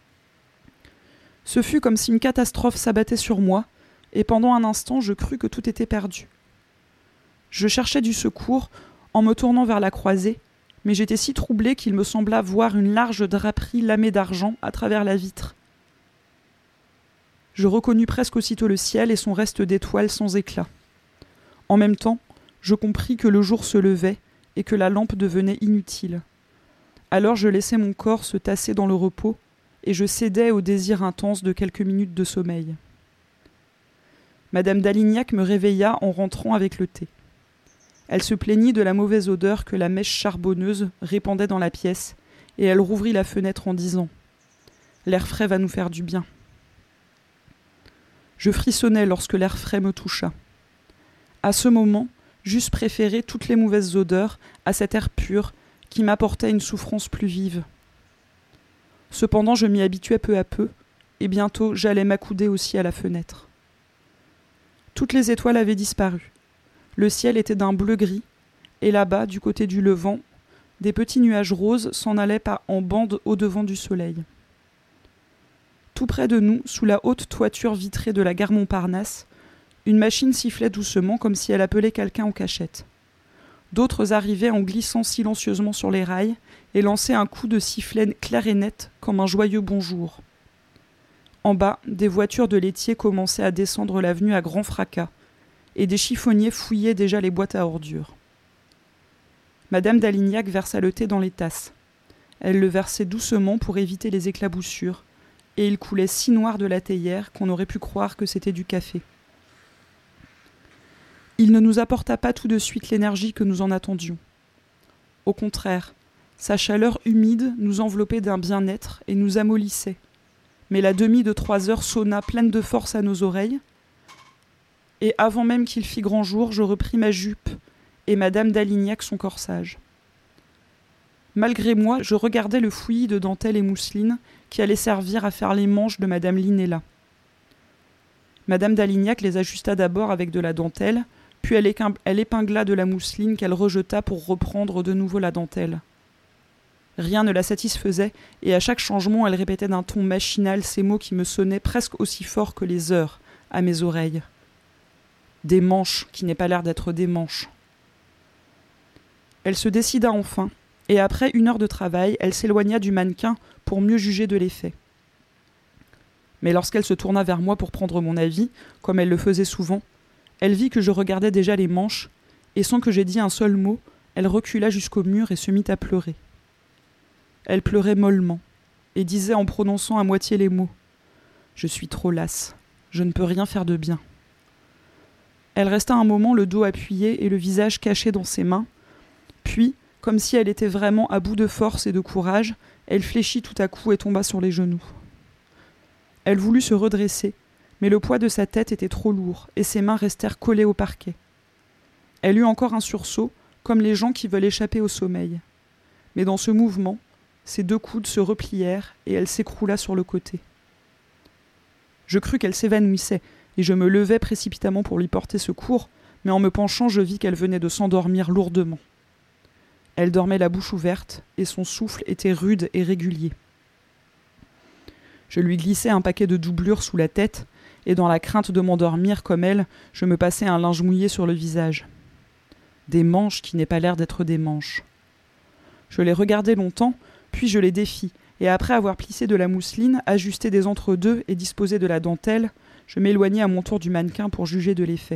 Ce fut comme si une catastrophe s'abattait sur moi, et pendant un instant je crus que tout était perdu. Je cherchais du secours en me tournant vers la croisée, mais j'étais si troublé qu'il me sembla voir une large draperie lamée d'argent à travers la vitre. Je reconnus presque aussitôt le ciel et son reste d'étoiles sans éclat. En même temps, je compris que le jour se levait et que la lampe devenait inutile. Alors je laissai mon corps se tasser dans le repos et je cédai au désir intense de quelques minutes de sommeil. Madame d'Alignac me réveilla en rentrant avec le thé. Elle se plaignit de la mauvaise odeur que la mèche charbonneuse répandait dans la pièce, et elle rouvrit la fenêtre en disant « L'air frais va nous faire du bien ». Je frissonnai lorsque l'air frais me toucha. À ce moment, j'eusse préféré toutes les mauvaises odeurs à cet air pur qui m'apportait une souffrance plus vive. Cependant, je m'y habituai peu à peu, et bientôt j'allais m'accouder aussi à la fenêtre. Toutes les étoiles avaient disparu. Le ciel était d'un bleu-gris, et là-bas, du côté du levant, des petits nuages roses s'en allaient en bande au-devant du soleil. Tout près de nous, sous la haute toiture vitrée de la gare Montparnasse, une machine sifflait doucement comme si elle appelait quelqu'un en cachette. D'autres arrivaient en glissant silencieusement sur les rails et lançaient un coup de sifflet clair et net comme un joyeux bonjour. En bas, des voitures de laitiers commençaient à descendre l'avenue à grand fracas, et des chiffonniers fouillaient déjà les boîtes à ordures. Madame d'Alignac versa le thé dans les tasses. Elle le versait doucement pour éviter les éclaboussures, et il coulait si noir de la théière qu'on aurait pu croire que c'était du café. Il ne nous apporta pas tout de suite l'énergie que nous en attendions. Au contraire, sa chaleur humide nous enveloppait d'un bien-être et nous amollissait. Mais la demie de 3 heures sonna pleine de force à nos oreilles, et avant même qu'il fît grand jour, je repris ma jupe et Madame d'Alignac son corsage. Malgré moi, je regardais le fouillis de dentelles et mousselines qui allait servir à faire les manches de Madame Linella. Madame d'Alignac les ajusta d'abord avec de la dentelle, Puis elle épingla de la mousseline qu'elle rejeta pour reprendre de nouveau la dentelle. Rien ne la satisfaisait, et à chaque changement, elle répétait d'un ton machinal ces mots qui me sonnaient presque aussi fort que les heures à mes oreilles. Des manches qui n'aient pas l'air d'être des manches. Elle se décida enfin, et après 1 heure de travail, elle s'éloigna du mannequin pour mieux juger de l'effet. Mais lorsqu'elle se tourna vers moi pour prendre mon avis, comme elle le faisait souvent, elle vit que je regardais déjà les manches, et sans que j'aie dit un seul mot, elle recula jusqu'au mur et se mit à pleurer. Elle pleurait mollement, et disait en prononçant à moitié les mots « Je suis trop lasse, je ne peux rien faire de bien ». Elle resta un moment le dos appuyé et le visage caché dans ses mains, puis, comme si elle était vraiment à bout de force et de courage, elle fléchit tout à coup et tomba sur les genoux. Elle voulut se redresser, mais le poids de sa tête était trop lourd et ses mains restèrent collées au parquet. Elle eut encore un sursaut, comme les gens qui veulent échapper au sommeil. Mais dans ce mouvement, ses 2 coudes se replièrent et elle s'écroula sur le côté. Je crus qu'elle s'évanouissait et je me levai précipitamment pour lui porter secours, mais en me penchant, je vis qu'elle venait de s'endormir lourdement. Elle dormait la bouche ouverte et son souffle était rude et régulier. Je lui glissai un paquet de doublures sous la tête et dans la crainte de m'endormir comme elle, je me passai un linge mouillé sur le visage. Des manches qui n'aient pas l'air d'être des manches. Je les regardai longtemps, puis je les défis, et après avoir plissé de la mousseline, ajusté des entre-deux et disposé de la dentelle, je m'éloignai à mon tour du mannequin pour juger de l'effet.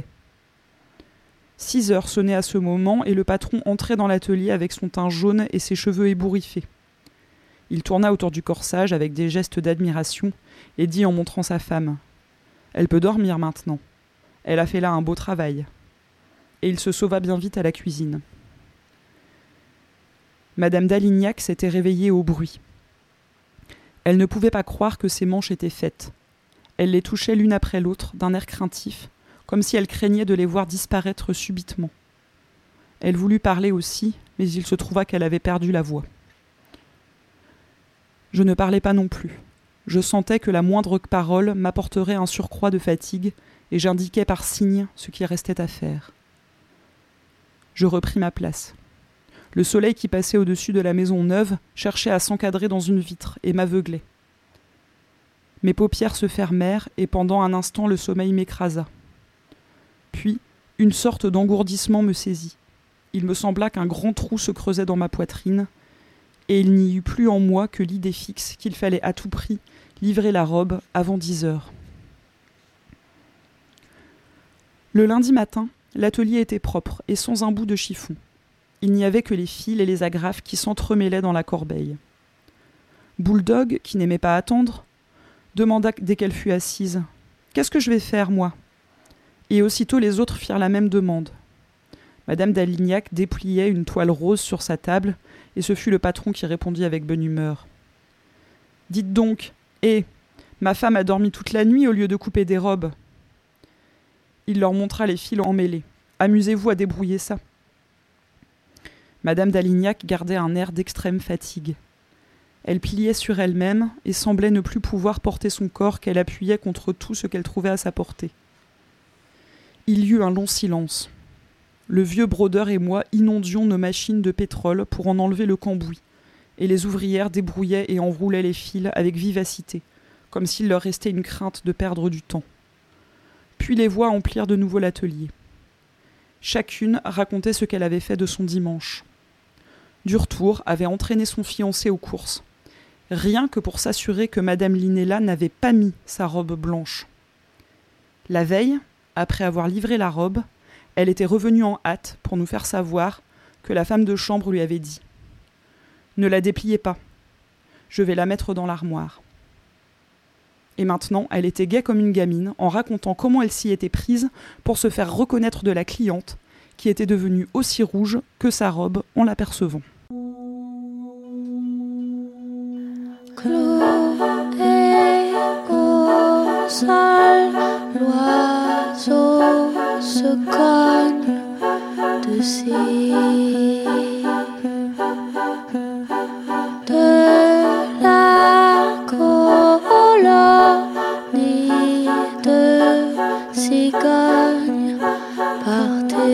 6 heures sonnaient à ce moment et le patron entrait dans l'atelier avec son teint jaune et ses cheveux ébouriffés. Il tourna autour du corsage avec des gestes d'admiration et dit en montrant sa femme « Elle peut dormir maintenant. Elle a fait là un beau travail. » Et il se sauva bien vite à la cuisine. Madame d'Alignac s'était réveillée au bruit. Elle ne pouvait pas croire que ses manches étaient faites. Elle les touchait l'une après l'autre d'un air craintif, comme si elle craignait de les voir disparaître subitement. Elle voulut parler aussi, mais il se trouva qu'elle avait perdu la voix. Je ne parlais pas non plus. Je sentais que la moindre parole m'apporterait un surcroît de fatigue, et j'indiquais par signe ce qui restait à faire. Je repris ma place. Le soleil qui passait au-dessus de la maison neuve cherchait à s'encadrer dans une vitre et m'aveuglait. Mes paupières se fermèrent et pendant un instant le sommeil m'écrasa. Puis, une sorte d'engourdissement me saisit. Il me sembla qu'un grand trou se creusait dans ma poitrine, et il n'y eut plus en moi que l'idée fixe qu'il fallait à tout prix livrer la robe avant 10 heures. Le lundi matin, l'atelier était propre et sans un bout de chiffon. Il n'y avait que les fils et les agrafes qui s'entremêlaient dans la corbeille. Bulldog, qui n'aimait pas attendre, demanda dès qu'elle fut assise « Qu'est-ce que je vais faire, moi ?» Et aussitôt les autres firent la même demande. Madame d'Alignac dépliait une toile rose sur sa table, et ce fut le patron qui répondit avec bonne humeur. « Dites donc, ma femme a dormi toute la nuit au lieu de couper des robes. » Il leur montra les fils emmêlés. « Amusez-vous à débrouiller ça. » Madame d'Alignac gardait un air d'extrême fatigue. Elle pliait sur elle-même et semblait ne plus pouvoir porter son corps qu'elle appuyait contre tout ce qu'elle trouvait à sa portée. Il y eut un long silence. Le vieux brodeur et moi inondions nos machines de pétrole pour en enlever le cambouis, et les ouvrières débrouillaient et enroulaient les fils avec vivacité, comme s'il leur restait une crainte de perdre du temps. Puis les voix emplirent de nouveau l'atelier. Chacune racontait ce qu'elle avait fait de son dimanche. Duretour avait entraîné son fiancé aux courses, rien que pour s'assurer que Madame Linella n'avait pas mis sa robe blanche. La veille, après avoir livré la robe, elle était revenue en hâte pour nous faire savoir que la femme de chambre lui avait dit « Ne la dépliez pas, je vais la mettre dans l'armoire. » Et maintenant, elle était gaie comme une gamine en racontant comment elle s'y était prise pour se faire reconnaître de la cliente, qui était devenue aussi rouge que sa robe en l'apercevant. Cloué au sol, l'oiseau se cogne dessus. De la colonie de cigognes partait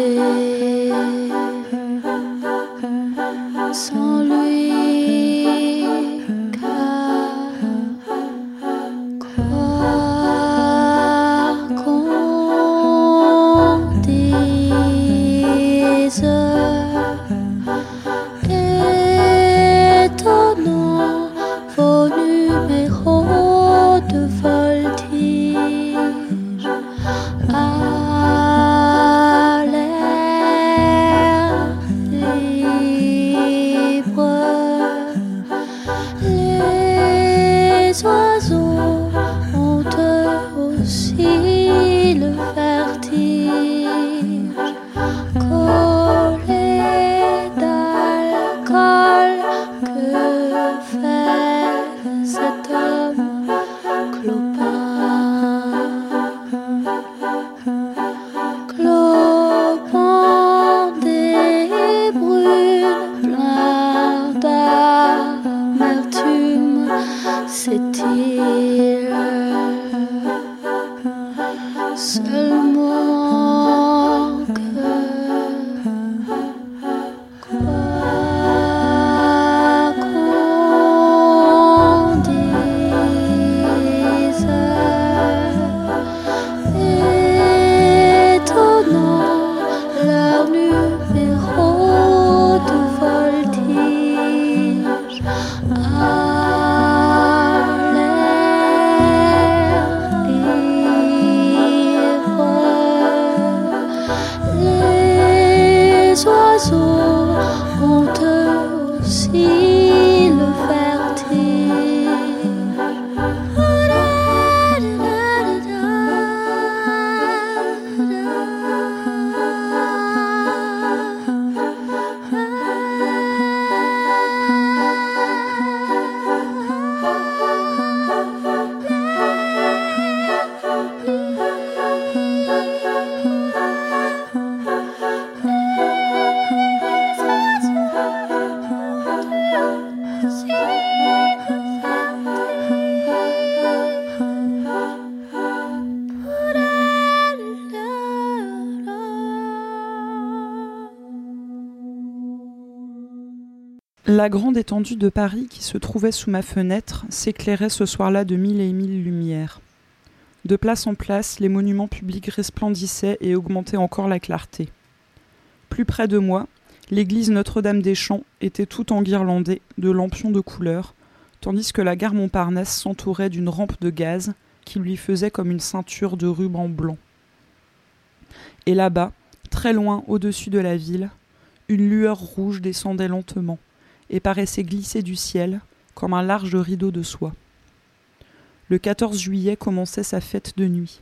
La grande étendue de Paris qui se trouvait sous ma fenêtre s'éclairait ce soir-là de 1000 et 1000 lumières. De place en place, les monuments publics resplendissaient et augmentaient encore la clarté. Plus près de moi, l'église Notre-Dame-des-Champs était toute enguirlandée de lampions de couleur, tandis que la gare Montparnasse s'entourait d'une rampe de gaz qui lui faisait comme une ceinture de rubans blancs. Et là-bas, très loin au-dessus de la ville, une lueur rouge descendait lentement et paraissait glisser du ciel comme un large rideau de soie. Le 14 juillet commençait sa fête de nuit.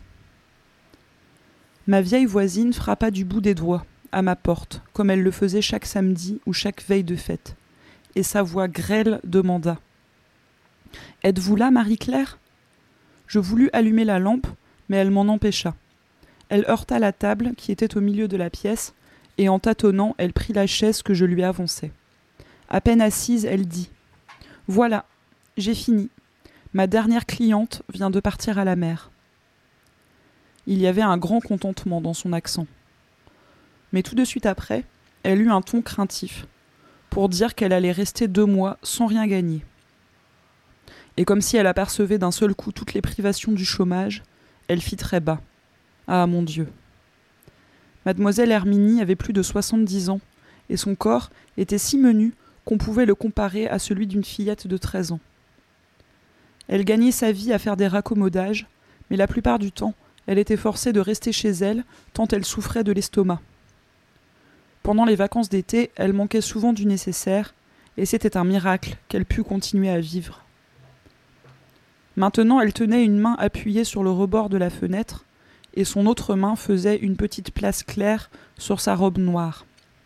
Ma vieille voisine frappa du bout des doigts à ma porte, comme elle le faisait chaque samedi ou chaque veille de fête, et sa voix grêle demanda « Êtes-vous là, Marie-Claire » Je voulus allumer la lampe, mais elle m'en empêcha. Elle heurta la table qui était au milieu de la pièce, et en tâtonnant, elle prit la chaise que je lui avançai. À peine assise, elle dit « Voilà, j'ai fini. Ma dernière cliente vient de partir à la mer. » Il y avait un grand contentement dans son accent. Mais tout de suite après, elle eut un ton craintif, pour dire qu'elle allait rester 2 mois sans rien gagner. Et comme si elle apercevait d'un seul coup toutes les privations du chômage, elle fit très bas. Ah mon Dieu! Mademoiselle Herminie avait plus de 70 ans, et son corps était si menu qu'on pouvait le comparer à celui d'une fillette de 13 ans. Elle gagnait sa vie à faire des raccommodages, mais la plupart du temps, elle était forcée de rester chez elle tant elle souffrait de l'estomac. Pendant les vacances d'été, elle manquait souvent du nécessaire, et c'était un miracle qu'elle pût continuer à vivre. Maintenant, elle tenait une main appuyée sur le rebord de la fenêtre, et son autre main faisait une petite place claire sur sa robe noire.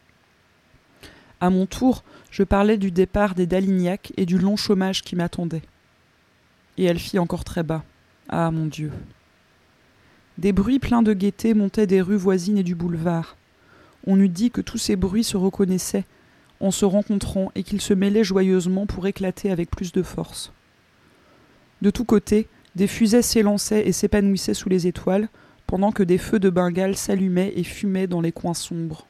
À mon tour, je parlais du départ des Dalignac et du long chômage qui m'attendait. Et elle fit encore très bas. Ah mon Dieu! Des bruits pleins de gaieté montaient des rues voisines et du boulevard. On eût dit que tous ces bruits se reconnaissaient en se rencontrant et qu'ils se mêlaient joyeusement pour éclater avec plus de force. De tous côtés, des fusées s'élançaient et s'épanouissaient sous les étoiles, pendant que des feux de Bengale s'allumaient et fumaient dans les coins sombres.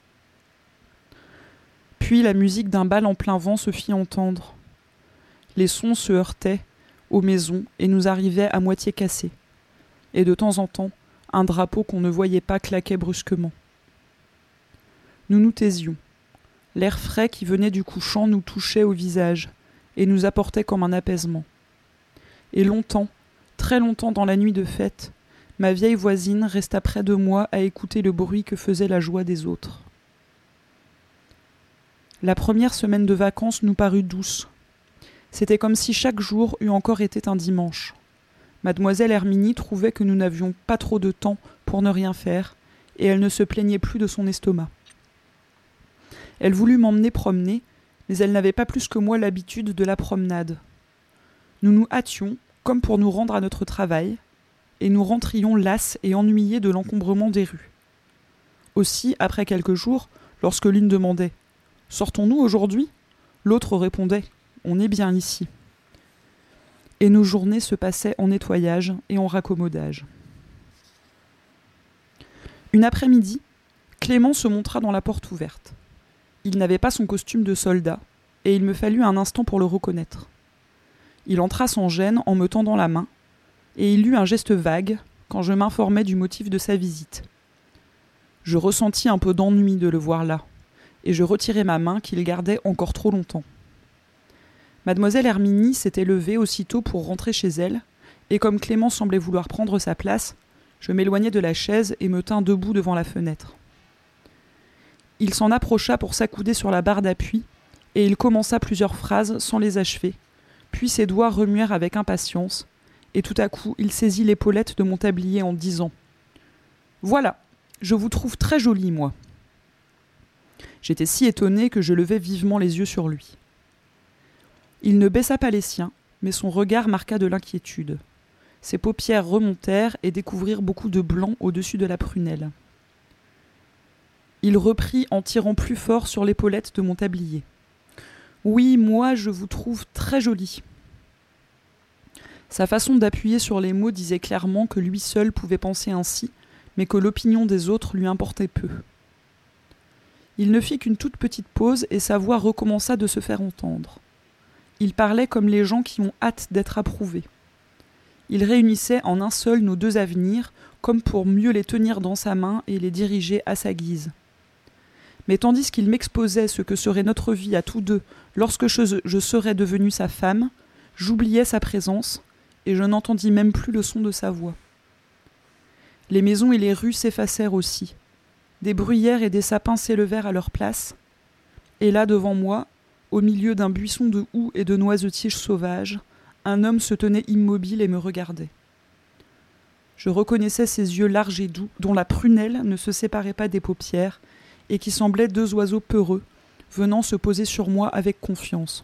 Puis la musique d'un bal en plein vent se fit entendre. Les sons se heurtaient aux maisons et nous arrivaient à moitié cassés. Et de temps en temps, un drapeau qu'on ne voyait pas claquait brusquement. Nous nous taisions. L'air frais qui venait du couchant nous touchait au visage et nous apportait comme un apaisement. Et longtemps, très longtemps dans la nuit de fête, ma vieille voisine resta près de moi à écouter le bruit que faisait la joie des autres. La première semaine de vacances nous parut douce. C'était comme si chaque jour eût encore été un dimanche. Mademoiselle Herminie trouvait que nous n'avions pas trop de temps pour ne rien faire, et elle ne se plaignait plus de son estomac. Elle voulut m'emmener promener, mais elle n'avait pas plus que moi l'habitude de la promenade. Nous nous hâtions, comme pour nous rendre à notre travail, et nous rentrions lasses et ennuyés de l'encombrement des rues. Aussi, après quelques jours, lorsque l'une demandait « Sortons-nous aujourd'hui ?» l'autre répondait « On est bien ici ». Et nos journées se passaient en nettoyage et en raccommodage. Une après-midi, Clément se montra dans la porte ouverte. Il n'avait pas son costume de soldat, et il me fallut un instant pour le reconnaître. Il entra sans gêne en me tendant la main, et il eut un geste vague quand je m'informais du motif de sa visite. Je ressentis un peu d'ennui de le voir là, et je retirai ma main qu'il gardait encore trop longtemps. Mademoiselle Herminie s'était levée aussitôt pour rentrer chez elle, et comme Clément semblait vouloir prendre sa place, je m'éloignai de la chaise et me tins debout devant la fenêtre. Il s'en approcha pour s'accouder sur la barre d'appui, et il commença plusieurs phrases sans les achever, puis ses doigts remuèrent avec impatience, et tout à coup il saisit l'épaulette de mon tablier en disant « Voilà, je vous trouve très jolie, moi !» J'étais si étonné que je levai vivement les yeux sur lui. Il ne baissa pas les siens, mais son regard marqua de l'inquiétude. Ses paupières remontèrent et découvrirent beaucoup de blanc au-dessus de la prunelle. Il reprit en tirant plus fort sur l'épaulette de mon tablier. « Oui, moi, je vous trouve très jolie. » Sa façon d'appuyer sur les mots disait clairement que lui seul pouvait penser ainsi, mais que l'opinion des autres lui importait peu. Il ne fit qu'une toute petite pause et sa voix recommença de se faire entendre. Il parlait comme les gens qui ont hâte d'être approuvés. Il réunissait en un seul nos deux avenirs, comme pour mieux les tenir dans sa main et les diriger à sa guise. Mais tandis qu'il m'exposait ce que serait notre vie à tous deux lorsque je serais devenue sa femme, j'oubliais sa présence et je n'entendis même plus le son de sa voix. Les maisons et les rues s'effacèrent aussi. Des bruyères et des sapins s'élevèrent à leur place, et là devant moi, au milieu d'un buisson de houx et de noisetiers sauvages, un homme se tenait immobile et me regardait. Je reconnaissais ses yeux larges et doux, dont la prunelle ne se séparait pas des paupières, et qui semblaient deux oiseaux peureux, venant se poser sur moi avec confiance.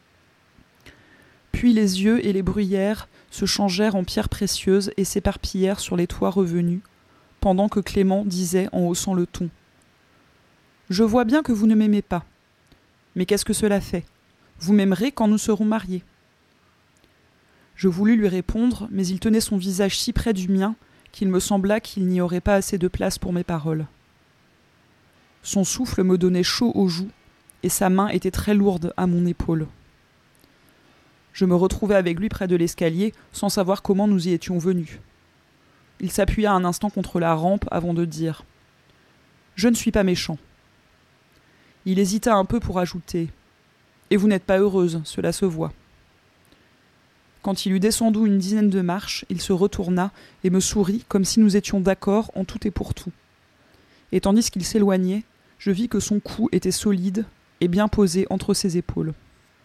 Puis les yeux et les bruyères se changèrent en pierres précieuses et s'éparpillèrent sur les toits revenus, pendant que Clément disait en haussant le ton : « Je vois bien que vous ne m'aimez pas. Mais qu'est-ce que cela fait ? Vous m'aimerez quand nous serons mariés. » Je voulus lui répondre, mais il tenait son visage si près du mien qu'il me sembla qu'il n'y aurait pas assez de place pour mes paroles. Son souffle me donnait chaud aux joues, et sa main était très lourde à mon épaule. Je me retrouvai avec lui près de l'escalier, sans savoir comment nous y étions venus. Il s'appuya un instant contre la rampe avant de dire : « Je ne suis pas méchant. » Il hésita un peu pour ajouter : « Et vous n'êtes pas heureuse, cela se voit. » Quand il eut descendu une dizaine de marches, il se retourna et me sourit comme si nous étions d'accord en tout et pour tout. Et tandis qu'il s'éloignait, je vis que son cou était solide et bien posé entre ses épaules.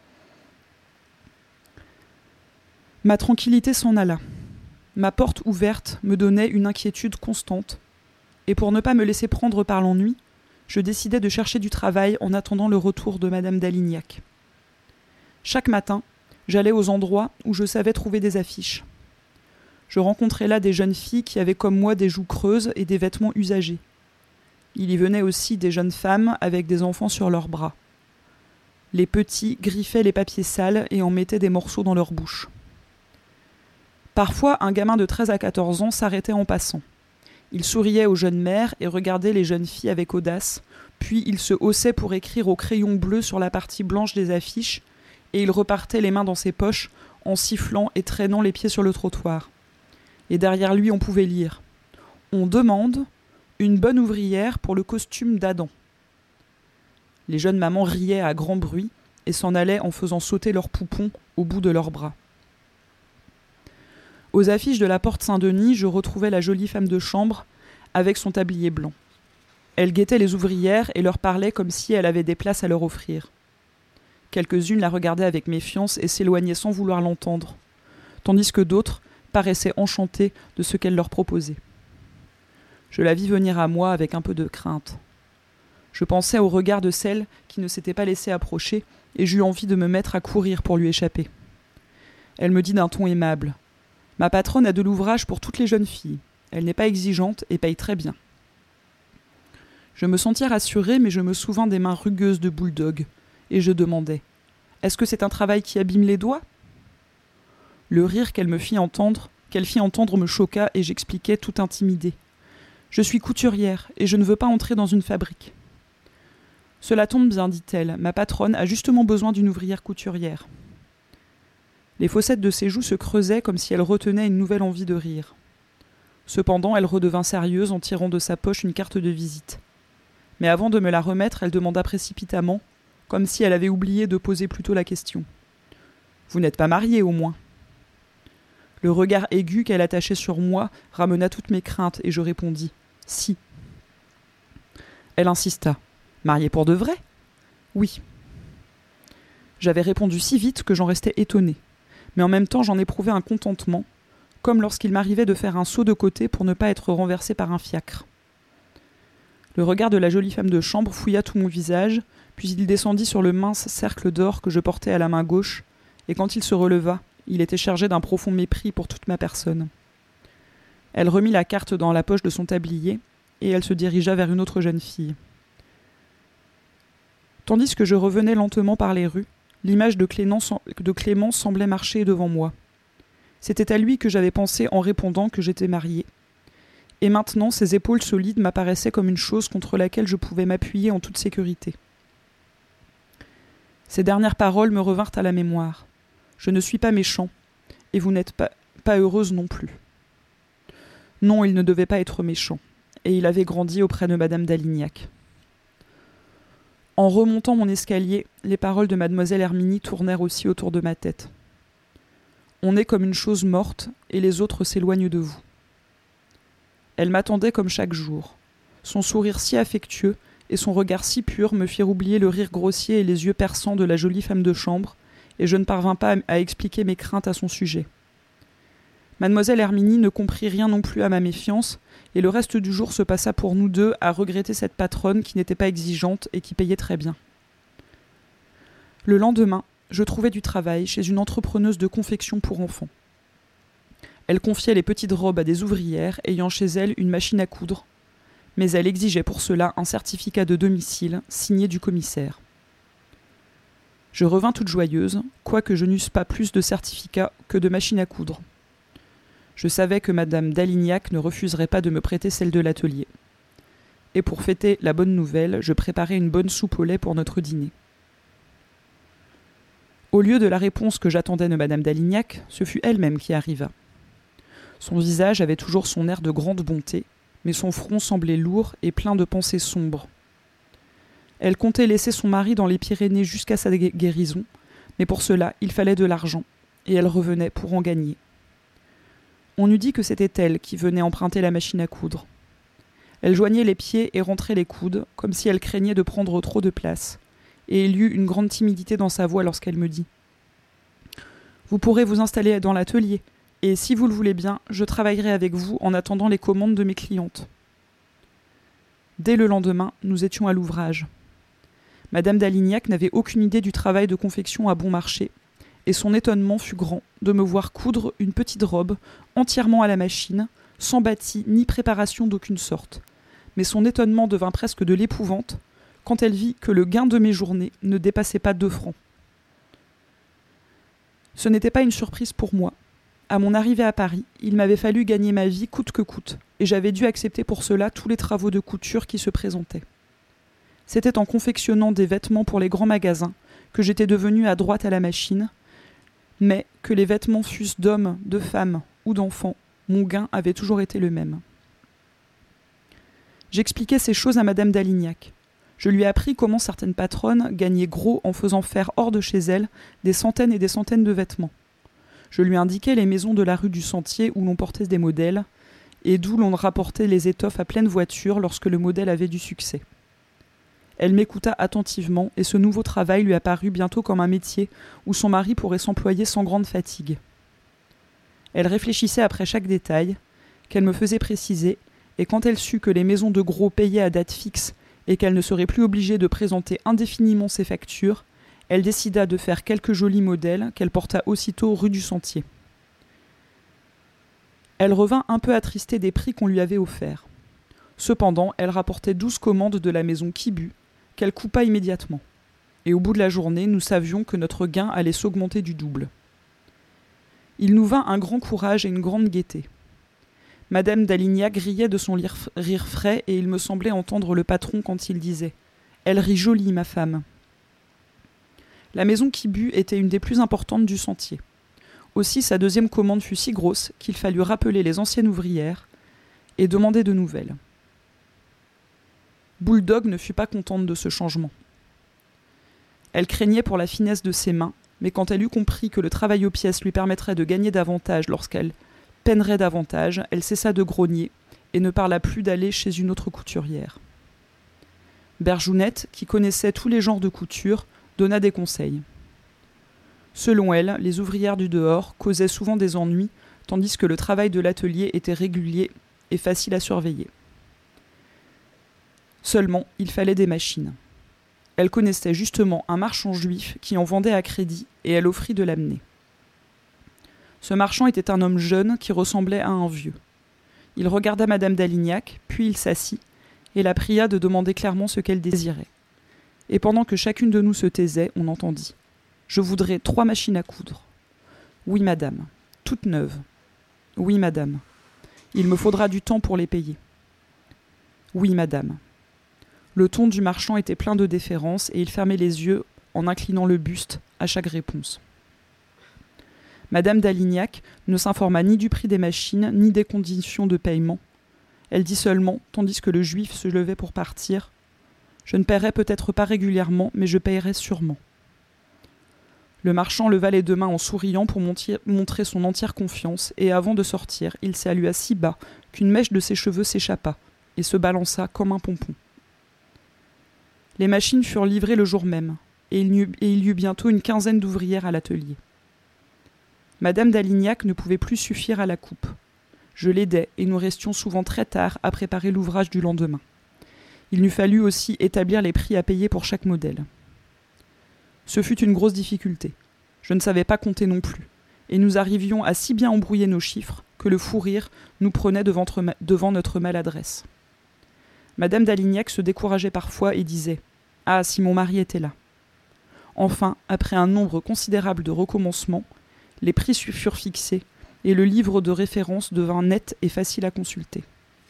Ma tranquillité s'en alla. Ma porte ouverte me donnait une inquiétude constante, et pour ne pas me laisser prendre par l'ennui, je décidai de chercher du travail en attendant le retour de Madame d'Alignac. Chaque matin, j'allais aux endroits où je savais trouver des affiches. Je rencontrais là des jeunes filles qui avaient comme moi des joues creuses et des vêtements usagés. Il y venait aussi des jeunes femmes avec des enfants sur leurs bras. Les petits griffaient les papiers sales et en mettaient des morceaux dans leur bouche. Parfois, un gamin de 13 à 14 ans s'arrêtait en passant. Il souriait aux jeunes mères et regardait les jeunes filles avec audace, puis il se haussait pour écrire au crayon bleu sur la partie blanche des affiches, et il repartait les mains dans ses poches en sifflant et traînant les pieds sur le trottoir. Et derrière lui, on pouvait lire : « On demande une bonne ouvrière pour le costume d'Adam. » Les jeunes mamans riaient à grand bruit et s'en allaient en faisant sauter leurs poupons au bout de leurs bras. Aux affiches de la porte Saint-Denis, je retrouvais la jolie femme de chambre avec son tablier blanc. Elle guettait les ouvrières et leur parlait comme si elle avait des places à leur offrir. Quelques-unes la regardaient avec méfiance et s'éloignaient sans vouloir l'entendre, tandis que d'autres paraissaient enchantées de ce qu'elle leur proposait. Je la vis venir à moi avec un peu de crainte. Je pensais au regard de celle qui ne s'était pas laissée approcher et j'eus envie de me mettre à courir pour lui échapper. Elle me dit d'un ton aimable : « Ma patronne a de l'ouvrage pour toutes les jeunes filles. Elle n'est pas exigeante et paye très bien. » Je me sentis rassurée, mais je me souvins des mains rugueuses de Bulldog, et je demandai : « Est-ce que c'est un travail qui abîme les doigts ?» Le rire qu'elle fit entendre me choqua et j'expliquai tout intimidée : « Je suis couturière et je ne veux pas entrer dans une fabrique. » « Cela tombe bien, dit-elle, ma patronne a justement besoin d'une ouvrière couturière. » Les fossettes de ses joues se creusaient comme si elle retenait une nouvelle envie de rire. Cependant, elle redevint sérieuse en tirant de sa poche une carte de visite. Mais avant de me la remettre, elle demanda précipitamment, comme si elle avait oublié de poser plus tôt la question : « Vous n'êtes pas mariée, au moins ?» Le regard aigu qu'elle attachait sur moi ramena toutes mes craintes et je répondis : « Si. » Elle insista : « Mariée pour de vrai ? » ?»« Oui. » J'avais répondu si vite que j'en restais étonnée, mais en même temps j'en éprouvais un contentement, comme lorsqu'il m'arrivait de faire un saut de côté pour ne pas être renversé par un fiacre. Le regard de la jolie femme de chambre fouilla tout mon visage, puis il descendit sur le mince cercle d'or que je portais à la main gauche, et quand il se releva, il était chargé d'un profond mépris pour toute ma personne. Elle remit la carte dans la poche de son tablier, et elle se dirigea vers une autre jeune fille. Tandis que je revenais lentement par les rues, l'image de Clément semblait marcher devant moi. C'était à lui que j'avais pensé en répondant que j'étais mariée. Et maintenant, ses épaules solides m'apparaissaient comme une chose contre laquelle je pouvais m'appuyer en toute sécurité. Ces dernières paroles me revinrent à la mémoire. Je ne suis pas méchant, et vous n'êtes pas heureuse non plus. Non, il ne devait pas être méchant, et il avait grandi auprès de Madame d'Alignac. En remontant mon escalier, les paroles de Mademoiselle Herminie tournèrent aussi autour de ma tête. On est comme une chose morte, et les autres s'éloignent de vous. Elle m'attendait comme chaque jour. Son sourire si affectueux et son regard si pur me firent oublier le rire grossier et les yeux perçants de la jolie femme de chambre, et je ne parvins pas à expliquer mes craintes à son sujet. Mademoiselle Herminie ne comprit rien non plus à ma méfiance, et le reste du jour se passa pour nous deux à regretter cette patronne qui n'était pas exigeante et qui payait très bien. Le lendemain, je trouvai du travail chez une entrepreneuse de confection pour enfants. Elle confiait les petites robes à des ouvrières ayant chez elle une machine à coudre, mais elle exigeait pour cela un certificat de domicile signé du commissaire. Je revins toute joyeuse, quoique je n'eusse pas plus de certificat que de machine à coudre. Je savais que Madame d'Alignac ne refuserait pas de me prêter celle de l'atelier. Et pour fêter la bonne nouvelle, je préparai une bonne soupe au lait pour notre dîner. Au lieu de la réponse que j'attendais de Madame d'Alignac, ce fut elle-même qui arriva. Son visage avait toujours son air de grande bonté, mais son front semblait lourd et plein de pensées sombres. Elle comptait laisser son mari dans les Pyrénées jusqu'à sa guérison, mais pour cela, il fallait de l'argent, et elle revenait pour en gagner. On eût dit que c'était elle qui venait emprunter la machine à coudre. Elle joignait les pieds et rentrait les coudes, comme si elle craignait de prendre trop de place, et il y eut une grande timidité dans sa voix lorsqu'elle me dit « Vous pourrez vous installer dans l'atelier, et si vous le voulez bien, je travaillerai avec vous en attendant les commandes de mes clientes. » Dès le lendemain, nous étions à l'ouvrage. Madame d'Alignac n'avait aucune idée du travail de confection à bon marché, et son étonnement fut grand de me voir coudre une petite robe entièrement à la machine, sans bâti ni préparation d'aucune sorte. Mais son étonnement devint presque de l'épouvante quand elle vit que le gain de mes journées ne dépassait pas 2 francs. Ce n'était pas une surprise pour moi. À mon arrivée à Paris, il m'avait fallu gagner ma vie coûte que coûte, et j'avais dû accepter pour cela tous les travaux de couture qui se présentaient. C'était en confectionnant des vêtements pour les grands magasins que j'étais devenue adroite à la machine, mais que les vêtements fussent d'hommes, de femmes ou d'enfants, mon gain avait toujours été le même. J'expliquais ces choses à Madame d'Alignac. Je lui ai appris comment certaines patronnes gagnaient gros en faisant faire hors de chez elles des centaines et des centaines de vêtements. Je lui indiquai les maisons de la rue du Sentier où l'on portait des modèles, et d'où l'on rapportait les étoffes à pleine voiture lorsque le modèle avait du succès. Elle m'écouta attentivement, et ce nouveau travail lui apparut bientôt comme un métier où son mari pourrait s'employer sans grande fatigue. Elle réfléchissait après chaque détail, qu'elle me faisait préciser, et quand elle sut que les maisons de gros payaient à date fixe et qu'elle ne serait plus obligée de présenter indéfiniment ses factures, elle décida de faire quelques jolis modèles qu'elle porta aussitôt rue du Sentier. Elle revint un peu attristée des prix qu'on lui avait offerts. Cependant, elle rapportait 12 commandes de la maison Quibu, qu'elle coupa immédiatement. Et au bout de la journée, nous savions que notre gain allait s'augmenter du double. Il nous vint un grand courage et une grande gaieté. Madame d'Alignac riait de son rire frais, et il me semblait entendre le patron quand il disait « Elle rit jolie, ma femme !» La maison Quibu était une des plus importantes du Sentier. Aussi sa deuxième commande fut si grosse qu'il fallut rappeler les anciennes ouvrières et demander de nouvelles. Bulldog ne fut pas contente de ce changement. Elle craignait pour la finesse de ses mains, mais quand elle eut compris que le travail aux pièces lui permettrait de gagner davantage lorsqu'elle peinerait davantage, elle cessa de grogner et ne parla plus d'aller chez une autre couturière. Berjounette, qui connaissait tous les genres de couture, donna des conseils. Selon elle, les ouvrières du dehors causaient souvent des ennuis, tandis que le travail de l'atelier était régulier et facile à surveiller. Seulement, il fallait des machines. Elle connaissait justement un marchand juif qui en vendait à crédit, et elle offrit de l'amener. Ce marchand était un homme jeune qui ressemblait à un vieux. Il regarda Madame d'Alignac, puis il s'assit, et la pria de demander clairement ce qu'elle désirait. Et pendant que chacune de nous se taisait, on entendit « Je voudrais 3 machines à coudre. »« Oui, madame. Toutes neuves. »« Oui, madame. » Il me faudra du temps pour les payer. Oui, madame. Le ton du marchand était plein de déférence et il fermait les yeux en inclinant le buste à chaque réponse. Madame d'Alignac ne s'informa ni du prix des machines, ni des conditions de paiement. Elle dit seulement, tandis que le juif se levait pour partir, « Je ne paierai peut-être pas régulièrement, mais je paierai sûrement. » Le marchand leva les deux mains en souriant pour montrer son entière confiance, et avant de sortir, il salua si bas qu'une mèche de ses cheveux s'échappa et se balança comme un pompon. Les machines furent livrées le jour même, et il y eut bientôt une quinzaine d'ouvrières à l'atelier. Madame d'Alignac ne pouvait plus suffire à la coupe. Je l'aidais, et nous restions souvent très tard à préparer l'ouvrage du lendemain. Il nous fallut aussi établir les prix à payer pour chaque modèle. Ce fut une grosse difficulté. Je ne savais pas compter non plus, et nous arrivions à si bien embrouiller nos chiffres que le fou rire nous prenait devant notre maladresse. Madame d'Alignac se décourageait parfois et disait « Ah, si mon mari était là !» Enfin, après un nombre considérable de recommencements, les prix furent fixés, et le livre de référence devint net et facile à consulter.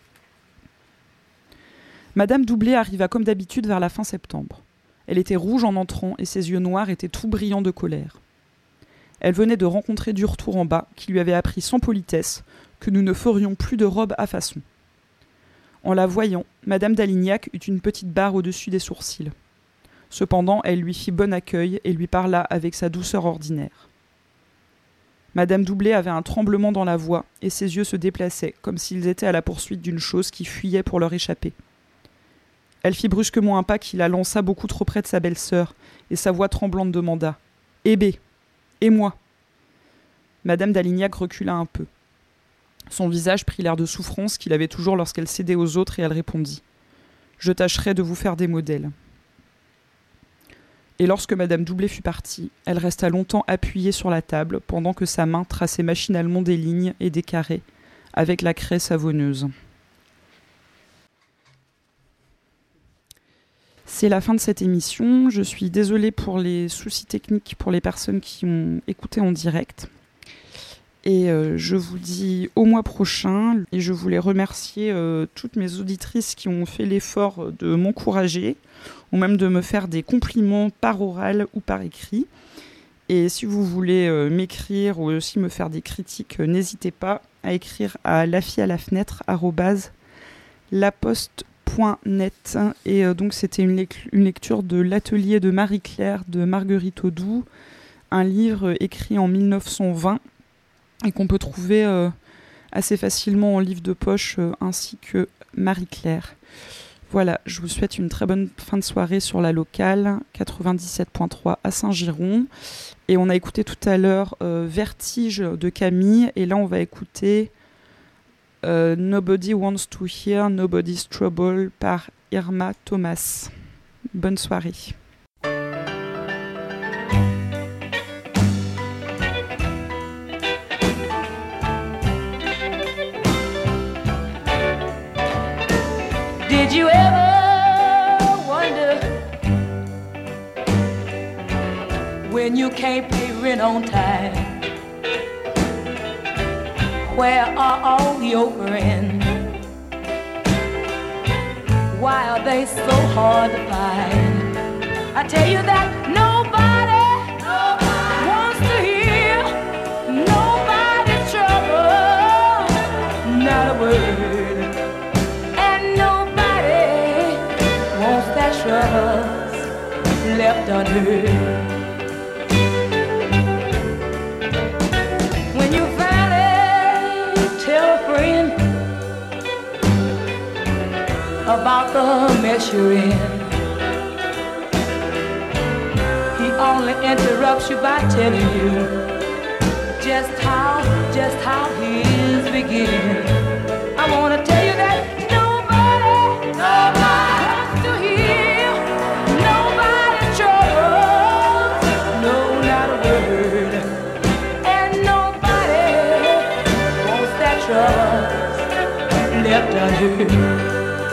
Madame Doublet arriva comme d'habitude vers la fin septembre. Elle était rouge en entrant et ses yeux noirs étaient tout brillants de colère. Elle venait de rencontrer Duretour en bas, qui lui avait appris sans politesse que nous ne ferions plus de robe à façon. En la voyant, Madame d'Alignac eut une petite barre au-dessus des sourcils. Cependant, elle lui fit bon accueil et lui parla avec sa douceur ordinaire. Madame Doublet avait un tremblement dans la voix et ses yeux se déplaçaient, comme s'ils étaient à la poursuite d'une chose qui fuyait pour leur échapper. Elle fit brusquement un pas qui la lança beaucoup trop près de sa belle-sœur, et sa voix tremblante demanda « Eh bé, et moi ?» Madame d'Alignac recula un peu. Son visage prit l'air de souffrance qu'il avait toujours lorsqu'elle cédait aux autres, et elle répondit « Je tâcherai de vous faire des modèles. » Et lorsque Madame Doublet fut partie, elle resta longtemps appuyée sur la table, pendant que sa main traçait machinalement des lignes et des carrés, avec la craie savonneuse. C'est la fin de cette émission. Je suis désolée pour les soucis techniques pour les personnes qui ont écouté en direct. Et je vous dis au mois prochain. Et je voulais remercier toutes mes auditrices qui ont fait l'effort de m'encourager ou même de me faire des compliments par oral ou par écrit. Et si vous voulez m'écrire ou aussi me faire des critiques, n'hésitez pas à écrire à lafialaFenêtre@laposte.net. Et donc c'était une lecture de l'atelier de Marie-Claire de Marguerite Audoux, un livre écrit en 1920 et qu'on peut trouver assez facilement en livre de poche ainsi que Marie-Claire. Voilà, je vous souhaite une très bonne fin de soirée sur la locale 97.3 à Saint-Giron. Et on a écouté tout à l'heure Vertige de Camille, et là on va écouter Nobody Wants to Hear Nobody's Trouble par Irma Thomas. Bonne soirée. Did you ever wonder when you can't pay rent on time? Where are all your friends? Why are they so hard to find? I tell you that nobody wants to hear nobody's trouble, not a word. And nobody wants that trust left unheard. When you finally tell a friend about the mess you're in, he only interrupts you by telling you just how his begin. I wanna tell you that nobody wants to hear nobody's trouble, no, not a word. And nobody wants that trust left unheard.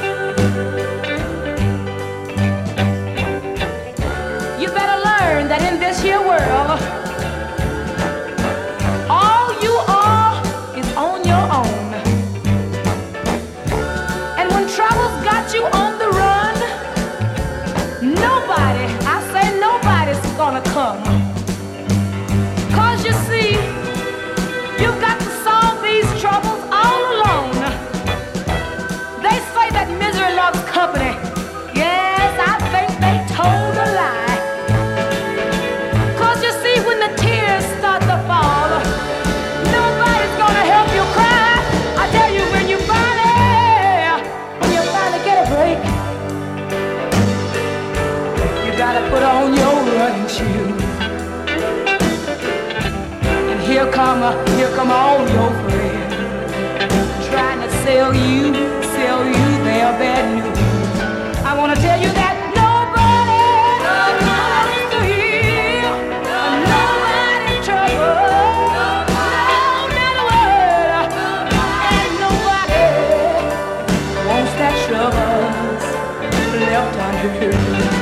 That in this here world, all you are is on your own. nobody, I say nobody's gonna come. 'Cause you see, you've got to solve these troubles all alone. They say that misery loves company. Yes, I think they told a lie. 'Cause you see, when the tears start to fall, nobody's gonna help you cry. I tell you, when you finally get a break, you gotta put on your running shoes. And here come all your friends trying to sell you their bad news. I wanna tell you that nobody comes to heal, nobody's trouble, not a word, and nobody wants that trouble left unheard.